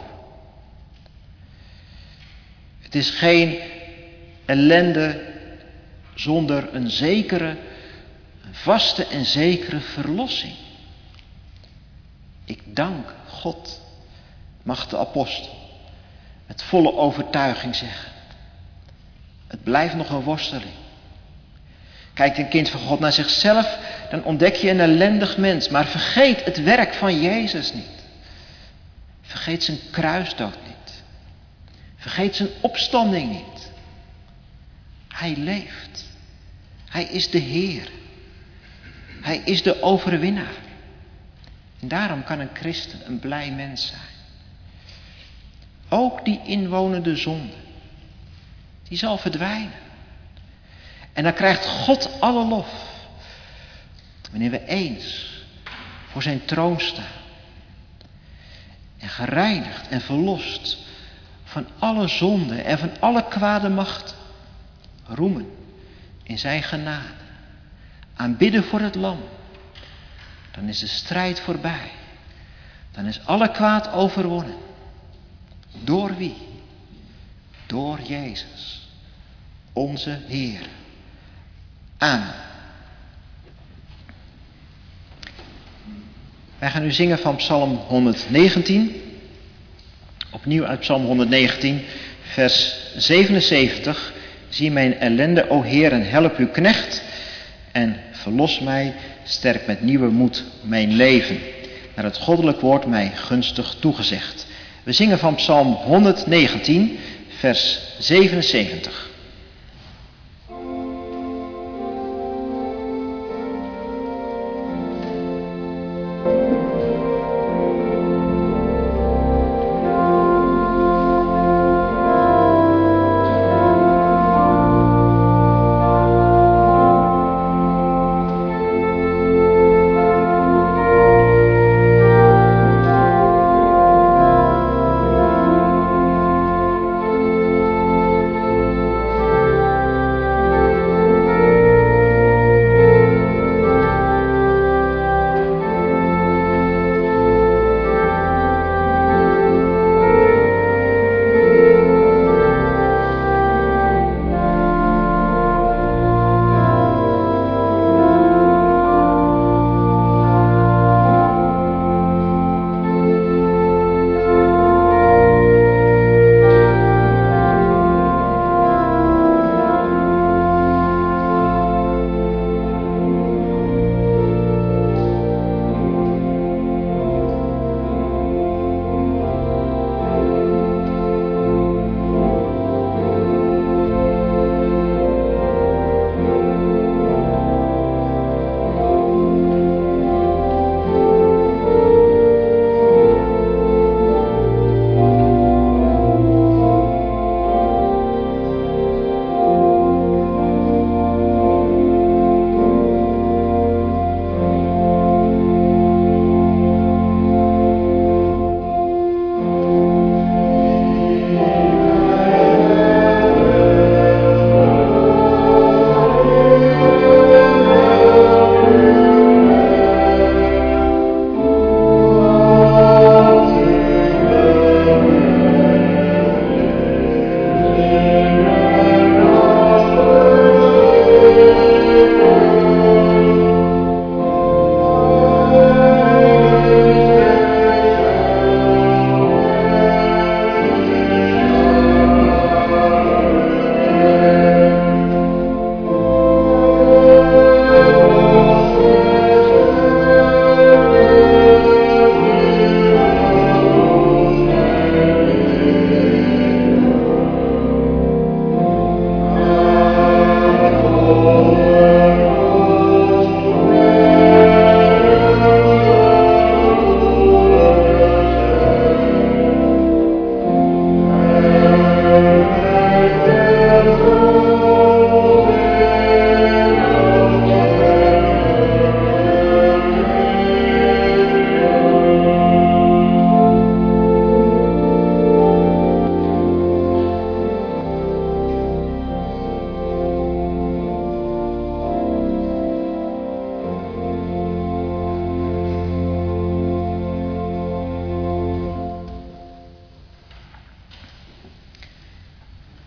Het is geen ellende zonder een zekere, een vaste en zekere verlossing. Ik dank God, mag de apostel met volle overtuiging zeggen. Het blijft nog een worsteling. Kijkt een kind van God naar zichzelf, dan ontdek je een ellendig mens. Maar vergeet het werk van Jezus niet. Vergeet zijn kruisdood niet. Vergeet zijn opstanding niet. Hij leeft. Hij is de Heer. Hij is de overwinnaar. En daarom kan een christen een blij mens zijn. Ook die inwonende zonde, die zal verdwijnen. En dan krijgt God alle lof. Wanneer we eens voor zijn troon staan. En gereinigd en verlost van alle zonde en van alle kwade machten. Roemen in zijn genade. Aanbidden voor het lam. Dan is de strijd voorbij. Dan is alle kwaad overwonnen. Door wie? Door Jezus. Onze Heer. Amen. Wij gaan nu zingen van Psalm honderdnegentien. Opnieuw uit Psalm honderdnegentien, vers zevenenzeventig. Zie mijn ellende, o Heer, en help uw knecht. En verlos mij, sterk met nieuwe moed mijn leven. Naar het goddelijk woord mij gunstig toegezegd. We zingen van Psalm honderdnegentien, vers zevenenzeventig.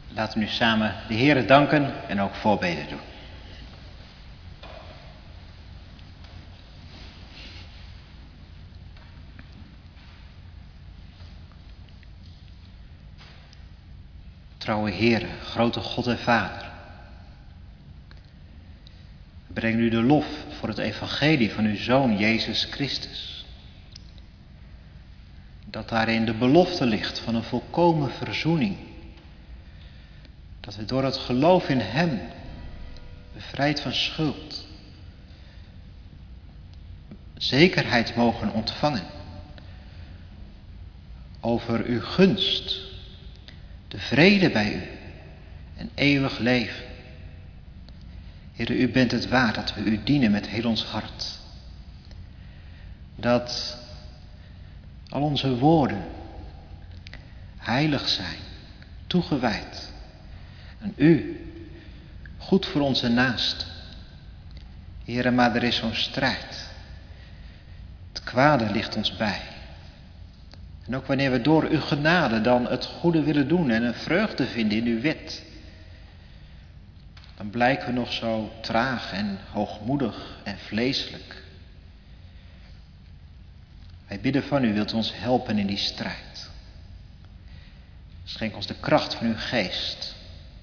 Laten we nu samen de Heere danken en ook voorbeden doen. Trouwe Heere, grote God en Vader. We brengen u de lof voor het evangelie van uw Zoon Jezus Christus. Dat daarin de belofte ligt van een volkomen verzoening. Dat we door het geloof in hem, bevrijd van schuld, zekerheid mogen ontvangen over uw gunst, de vrede bij u en eeuwig leven. Heere, u bent het waard dat we u dienen met heel ons hart. Dat al onze woorden heilig zijn, toegewijd aan u, goed voor onze naast. Heere, maar er is zo'n strijd. Het kwade ligt ons bij. En ook wanneer we door uw genade dan het goede willen doen en een vreugde vinden in uw wet, dan blijken we nog zo traag en hoogmoedig en vleeselijk. Wij bidden van u, wilt u ons helpen in die strijd. Schenk ons de kracht van uw geest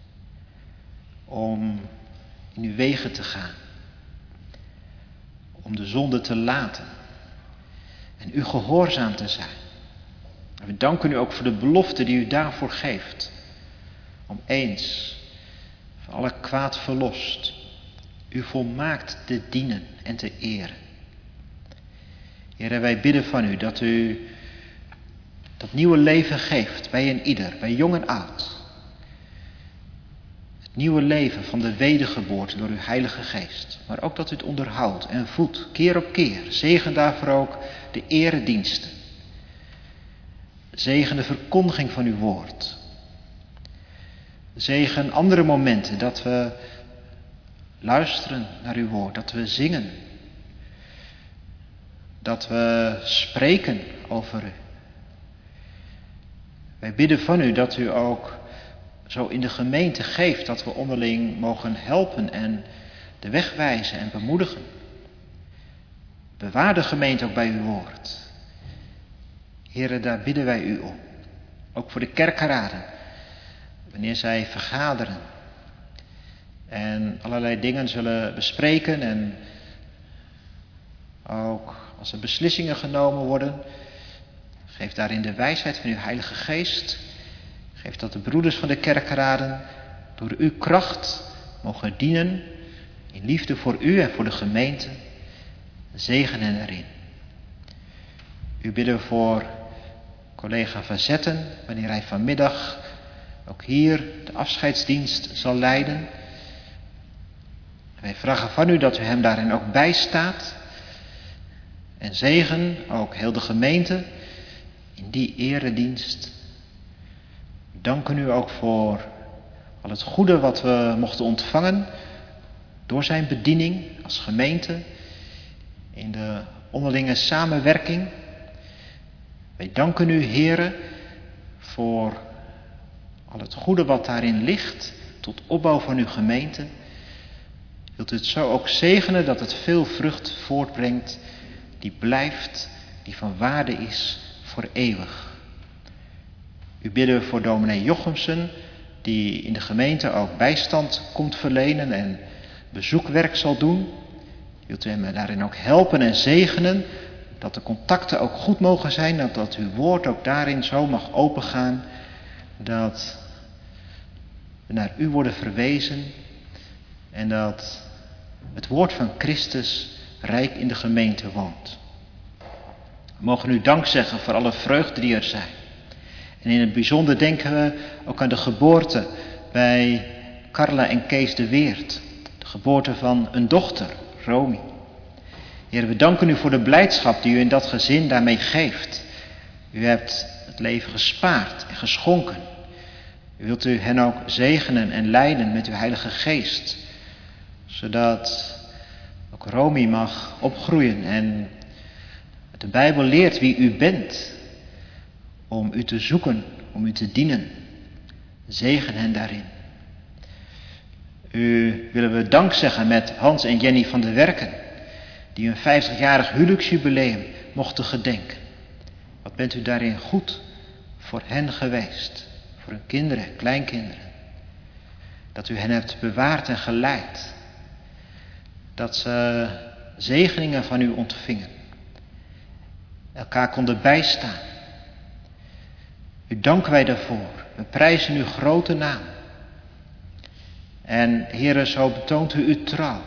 om in uw wegen te gaan, om de zonde te laten en u gehoorzaam te zijn. En we danken u ook voor de belofte die u daarvoor geeft, om eens van alle kwaad verlost u volmaakt te dienen en te eren. Heere, wij bidden van u dat u dat nieuwe leven geeft bij een ieder, bij jong en oud. Het nieuwe leven van de wedergeboorte door uw Heilige Geest. Maar ook dat u het onderhoudt en voedt, keer op keer. Zegen daarvoor ook de erediensten. Zegen de verkondiging van uw woord. Zegen andere momenten dat we luisteren naar uw woord, dat we zingen. Dat we spreken over u. Wij bidden van u dat u ook zo in de gemeente geeft dat we onderling mogen helpen en de weg wijzen en bemoedigen. Bewaar de gemeente ook bij uw woord. Heren, daar bidden wij u om. Ook voor de kerkeraden. Wanneer zij vergaderen en allerlei dingen zullen bespreken en ook als er beslissingen genomen worden, geef daarin de wijsheid van uw Heilige Geest. Geef dat de broeders van de kerkraden door uw kracht mogen dienen in liefde voor u en voor de gemeente. Zegen hen erin. U bidden voor collega Van Zetten, wanneer hij vanmiddag ook hier de afscheidsdienst zal leiden. Wij vragen van u dat u hem daarin ook bijstaat. En zegen ook heel de gemeente in die eredienst. We danken u ook voor al het goede wat we mochten ontvangen door zijn bediening als gemeente in de onderlinge samenwerking. Wij danken u, Heere, voor al het goede wat daarin ligt tot opbouw van uw gemeente. Wilt u het zo ook zegenen dat het veel vrucht voortbrengt die blijft, die van waarde is voor eeuwig. U bidden voor dominee Jochemsen, die in de gemeente ook bijstand komt verlenen en bezoekwerk zal doen. Wilt u hem daarin ook helpen en zegenen, dat de contacten ook goed mogen zijn, dat, dat uw woord ook daarin zo mag opengaan, dat we naar u worden verwezen en dat het woord van Christus rijk in de gemeente woont. We mogen u dank zeggen voor alle vreugden die er zijn. En in het bijzonder denken we ook aan de geboorte bij Carla en Kees de Weert. De geboorte van een dochter, Romy. Heer, we danken u voor de blijdschap die u in dat gezin daarmee geeft. U hebt het leven gespaard en geschonken. U wilt u hen ook zegenen en leiden met uw Heilige Geest. Zodat ook Romy mag opgroeien en de Bijbel leert wie u bent. Om u te zoeken, om u te dienen. Zegen hen daarin. U willen we dank zeggen met Hans en Jenny van der Werken, die hun vijftigjarig huwelijksjubileum mochten gedenken. Wat bent u daarin goed voor hen geweest, voor hun kinderen, kleinkinderen. Dat u hen hebt bewaard en geleid. Dat ze zegeningen van u ontvingen. Elkaar konden bijstaan. U danken wij daarvoor. We prijzen uw grote naam. En Heere, zo betoont u uw trouw.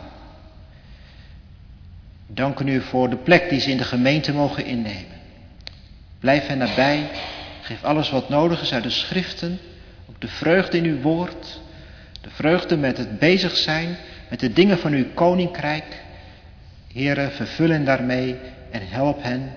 We danken u voor de plek die ze in de gemeente mogen innemen. Blijf hen nabij. Geef alles wat nodig is uit de schriften. Ook de vreugde in uw woord. De vreugde met het bezig zijn met de dingen van uw koninkrijk. Heere, vervul hen daarmee en help hen.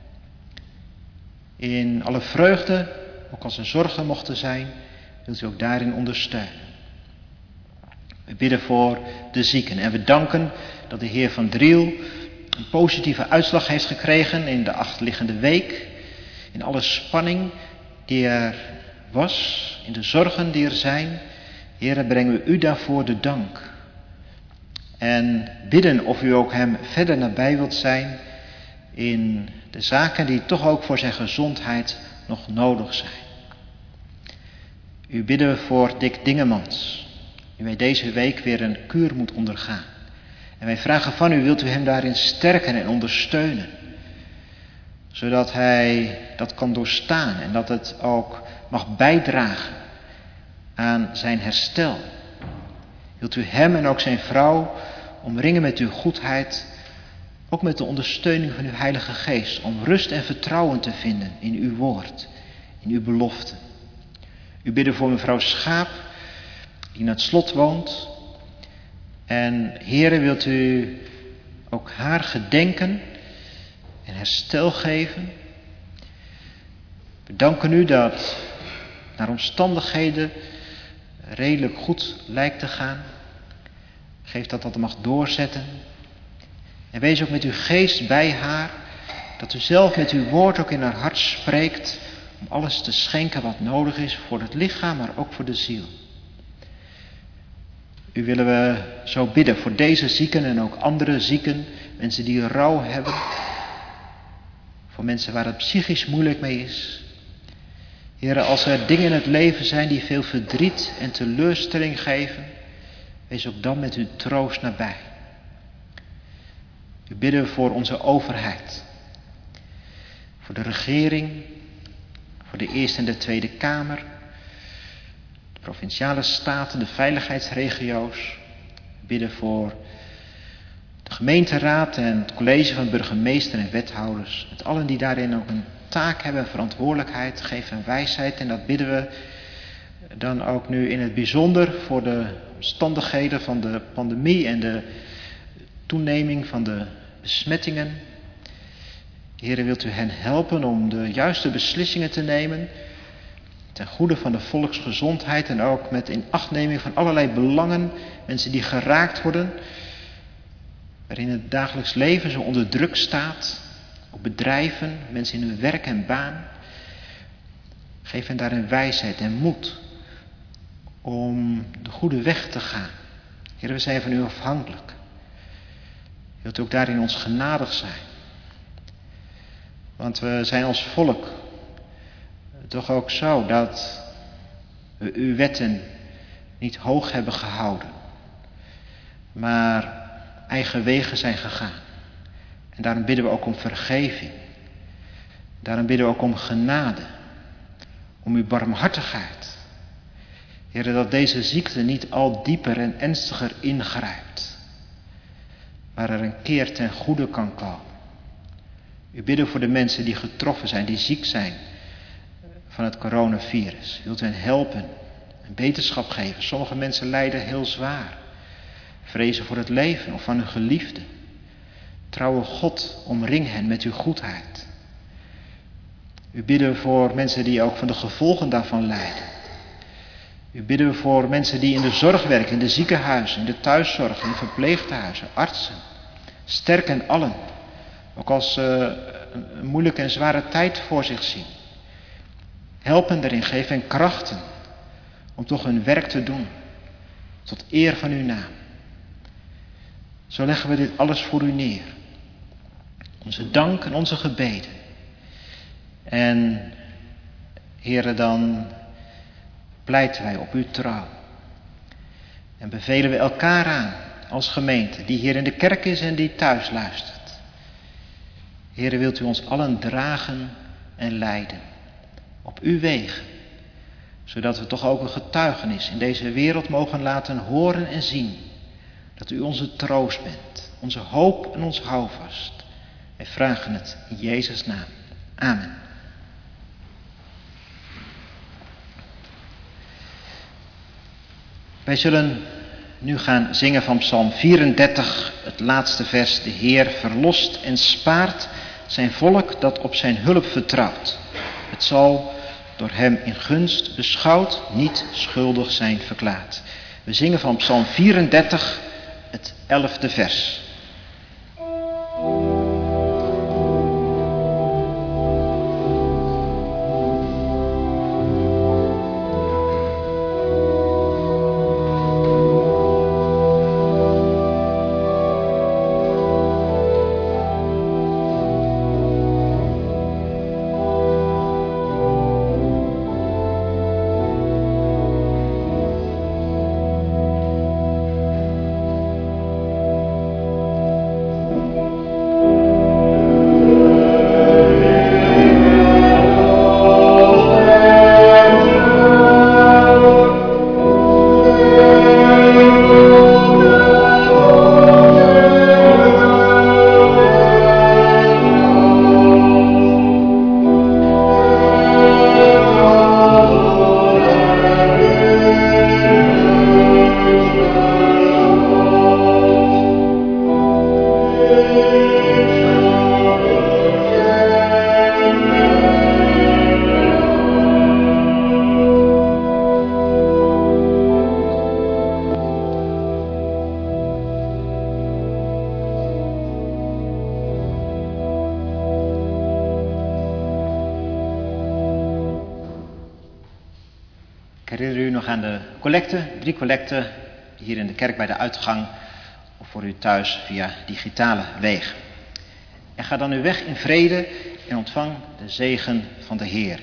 In alle vreugde, ook als er zorgen mochten zijn, wilt u ook daarin ondersteunen. We bidden voor de zieken en we danken dat de heer Van Driel een positieve uitslag heeft gekregen in de achterliggende week. In alle spanning die er was, in de zorgen die er zijn. Heere, brengen we u daarvoor de dank. En bidden of u ook hem verder nabij wilt zijn in de zaken die toch ook voor zijn gezondheid nog nodig zijn. U bidden we voor Dick Dingemans, die wij deze week weer een kuur moet ondergaan. En wij vragen van u, wilt u hem daarin sterken en ondersteunen, zodat hij dat kan doorstaan en dat het ook mag bijdragen aan zijn herstel. Wilt u hem en ook zijn vrouw omringen met uw goedheid, ook met de ondersteuning van uw Heilige Geest, om rust en vertrouwen te vinden in uw woord, in uw belofte. U bidden voor mevrouw Schaap, die in het slot woont. En Heere, wilt u ook haar gedenken en herstel geven. We danken u dat naar omstandigheden redelijk goed lijkt te gaan. Geef dat dat mag doorzetten. En wees ook met uw geest bij haar. Dat u zelf met uw woord ook in haar hart spreekt. Om alles te schenken wat nodig is voor het lichaam, maar ook voor de ziel. U willen we zo bidden voor deze zieken en ook andere zieken. Mensen die rouw hebben. Voor mensen waar het psychisch moeilijk mee is. Heere, als er dingen in het leven zijn die veel verdriet en teleurstelling geven, wees ook dan met uw troost nabij. U bidden voor onze overheid. Voor de regering. Voor de Eerste en de Tweede Kamer. De provinciale staten, de veiligheidsregio's. We bidden voor de gemeenteraad en het college van burgemeester en wethouders. Met allen die daarin ook een taak hebben, verantwoordelijkheid, geef hen wijsheid. En dat bidden we dan ook nu in het bijzonder voor de omstandigheden van de pandemie en de toeneming van de besmettingen. Heere, wilt u hen helpen om de juiste beslissingen te nemen ten goede van de volksgezondheid en ook met inachtneming van allerlei belangen, mensen die geraakt worden, waarin het dagelijks leven zo onder druk staat, ook bedrijven, mensen in hun werk en baan. Geef hen daarin wijsheid en moed om de goede weg te gaan. Heer, we zijn van u afhankelijk. Wilt u ook daarin ons genadig zijn. Want we zijn als volk toch ook zo dat we uw wetten niet hoog hebben gehouden, maar eigen wegen zijn gegaan. En daarom bidden we ook om vergeving. Daarom bidden we ook om genade, om uw barmhartigheid. Heer, dat deze ziekte niet al dieper en ernstiger ingrijpt, maar er een keer ten goede kan komen. U bidden voor de mensen die getroffen zijn, die ziek zijn van het coronavirus. Wilt u hen helpen en beterschap geven? Sommige mensen lijden heel zwaar. Vrezen voor het leven of van hun geliefde. Trouwe God, omring hen met uw goedheid. U bidden voor mensen die ook van de gevolgen daarvan lijden. U bidden voor mensen die in de zorg werken, in de ziekenhuizen, in de thuiszorg, in de verpleeghuizen, artsen. Sterk hen allen. Ook als ze een moeilijke en zware tijd voor zich zien. Help hen erin, geef hen krachten om toch hun werk te doen, tot eer van uw naam. Zo leggen we dit alles voor u neer. Onze dank en onze gebeden. En, Heere, dan pleiten wij op uw trouw. En bevelen we elkaar aan als gemeente, die hier in de kerk is en die thuis luistert. Heere, wilt u ons allen dragen en leiden op uw wegen, zodat we toch ook een getuigenis in deze wereld mogen laten horen en zien, dat u onze troost bent, onze hoop en ons houvast. Wij vragen het in Jezus' naam. Amen. Wij zullen nu gaan zingen van Psalm vierendertig, het laatste vers. De Heer verlost en spaart zijn volk dat op zijn hulp vertrouwt. Het zal door hem in gunst beschouwd niet schuldig zijn verklaard. We zingen van Psalm vierendertig, het elfde vers. Ik herinner u nog aan de collecte, drie collecten hier in de kerk bij de uitgang of voor u thuis via digitale wegen. En ga dan uw weg in vrede en ontvang de zegen van de Heer.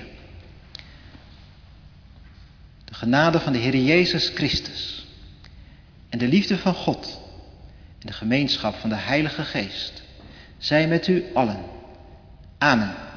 De genade van de Heer Jezus Christus en de liefde van God en de gemeenschap van de Heilige Geest zij met u allen. Amen.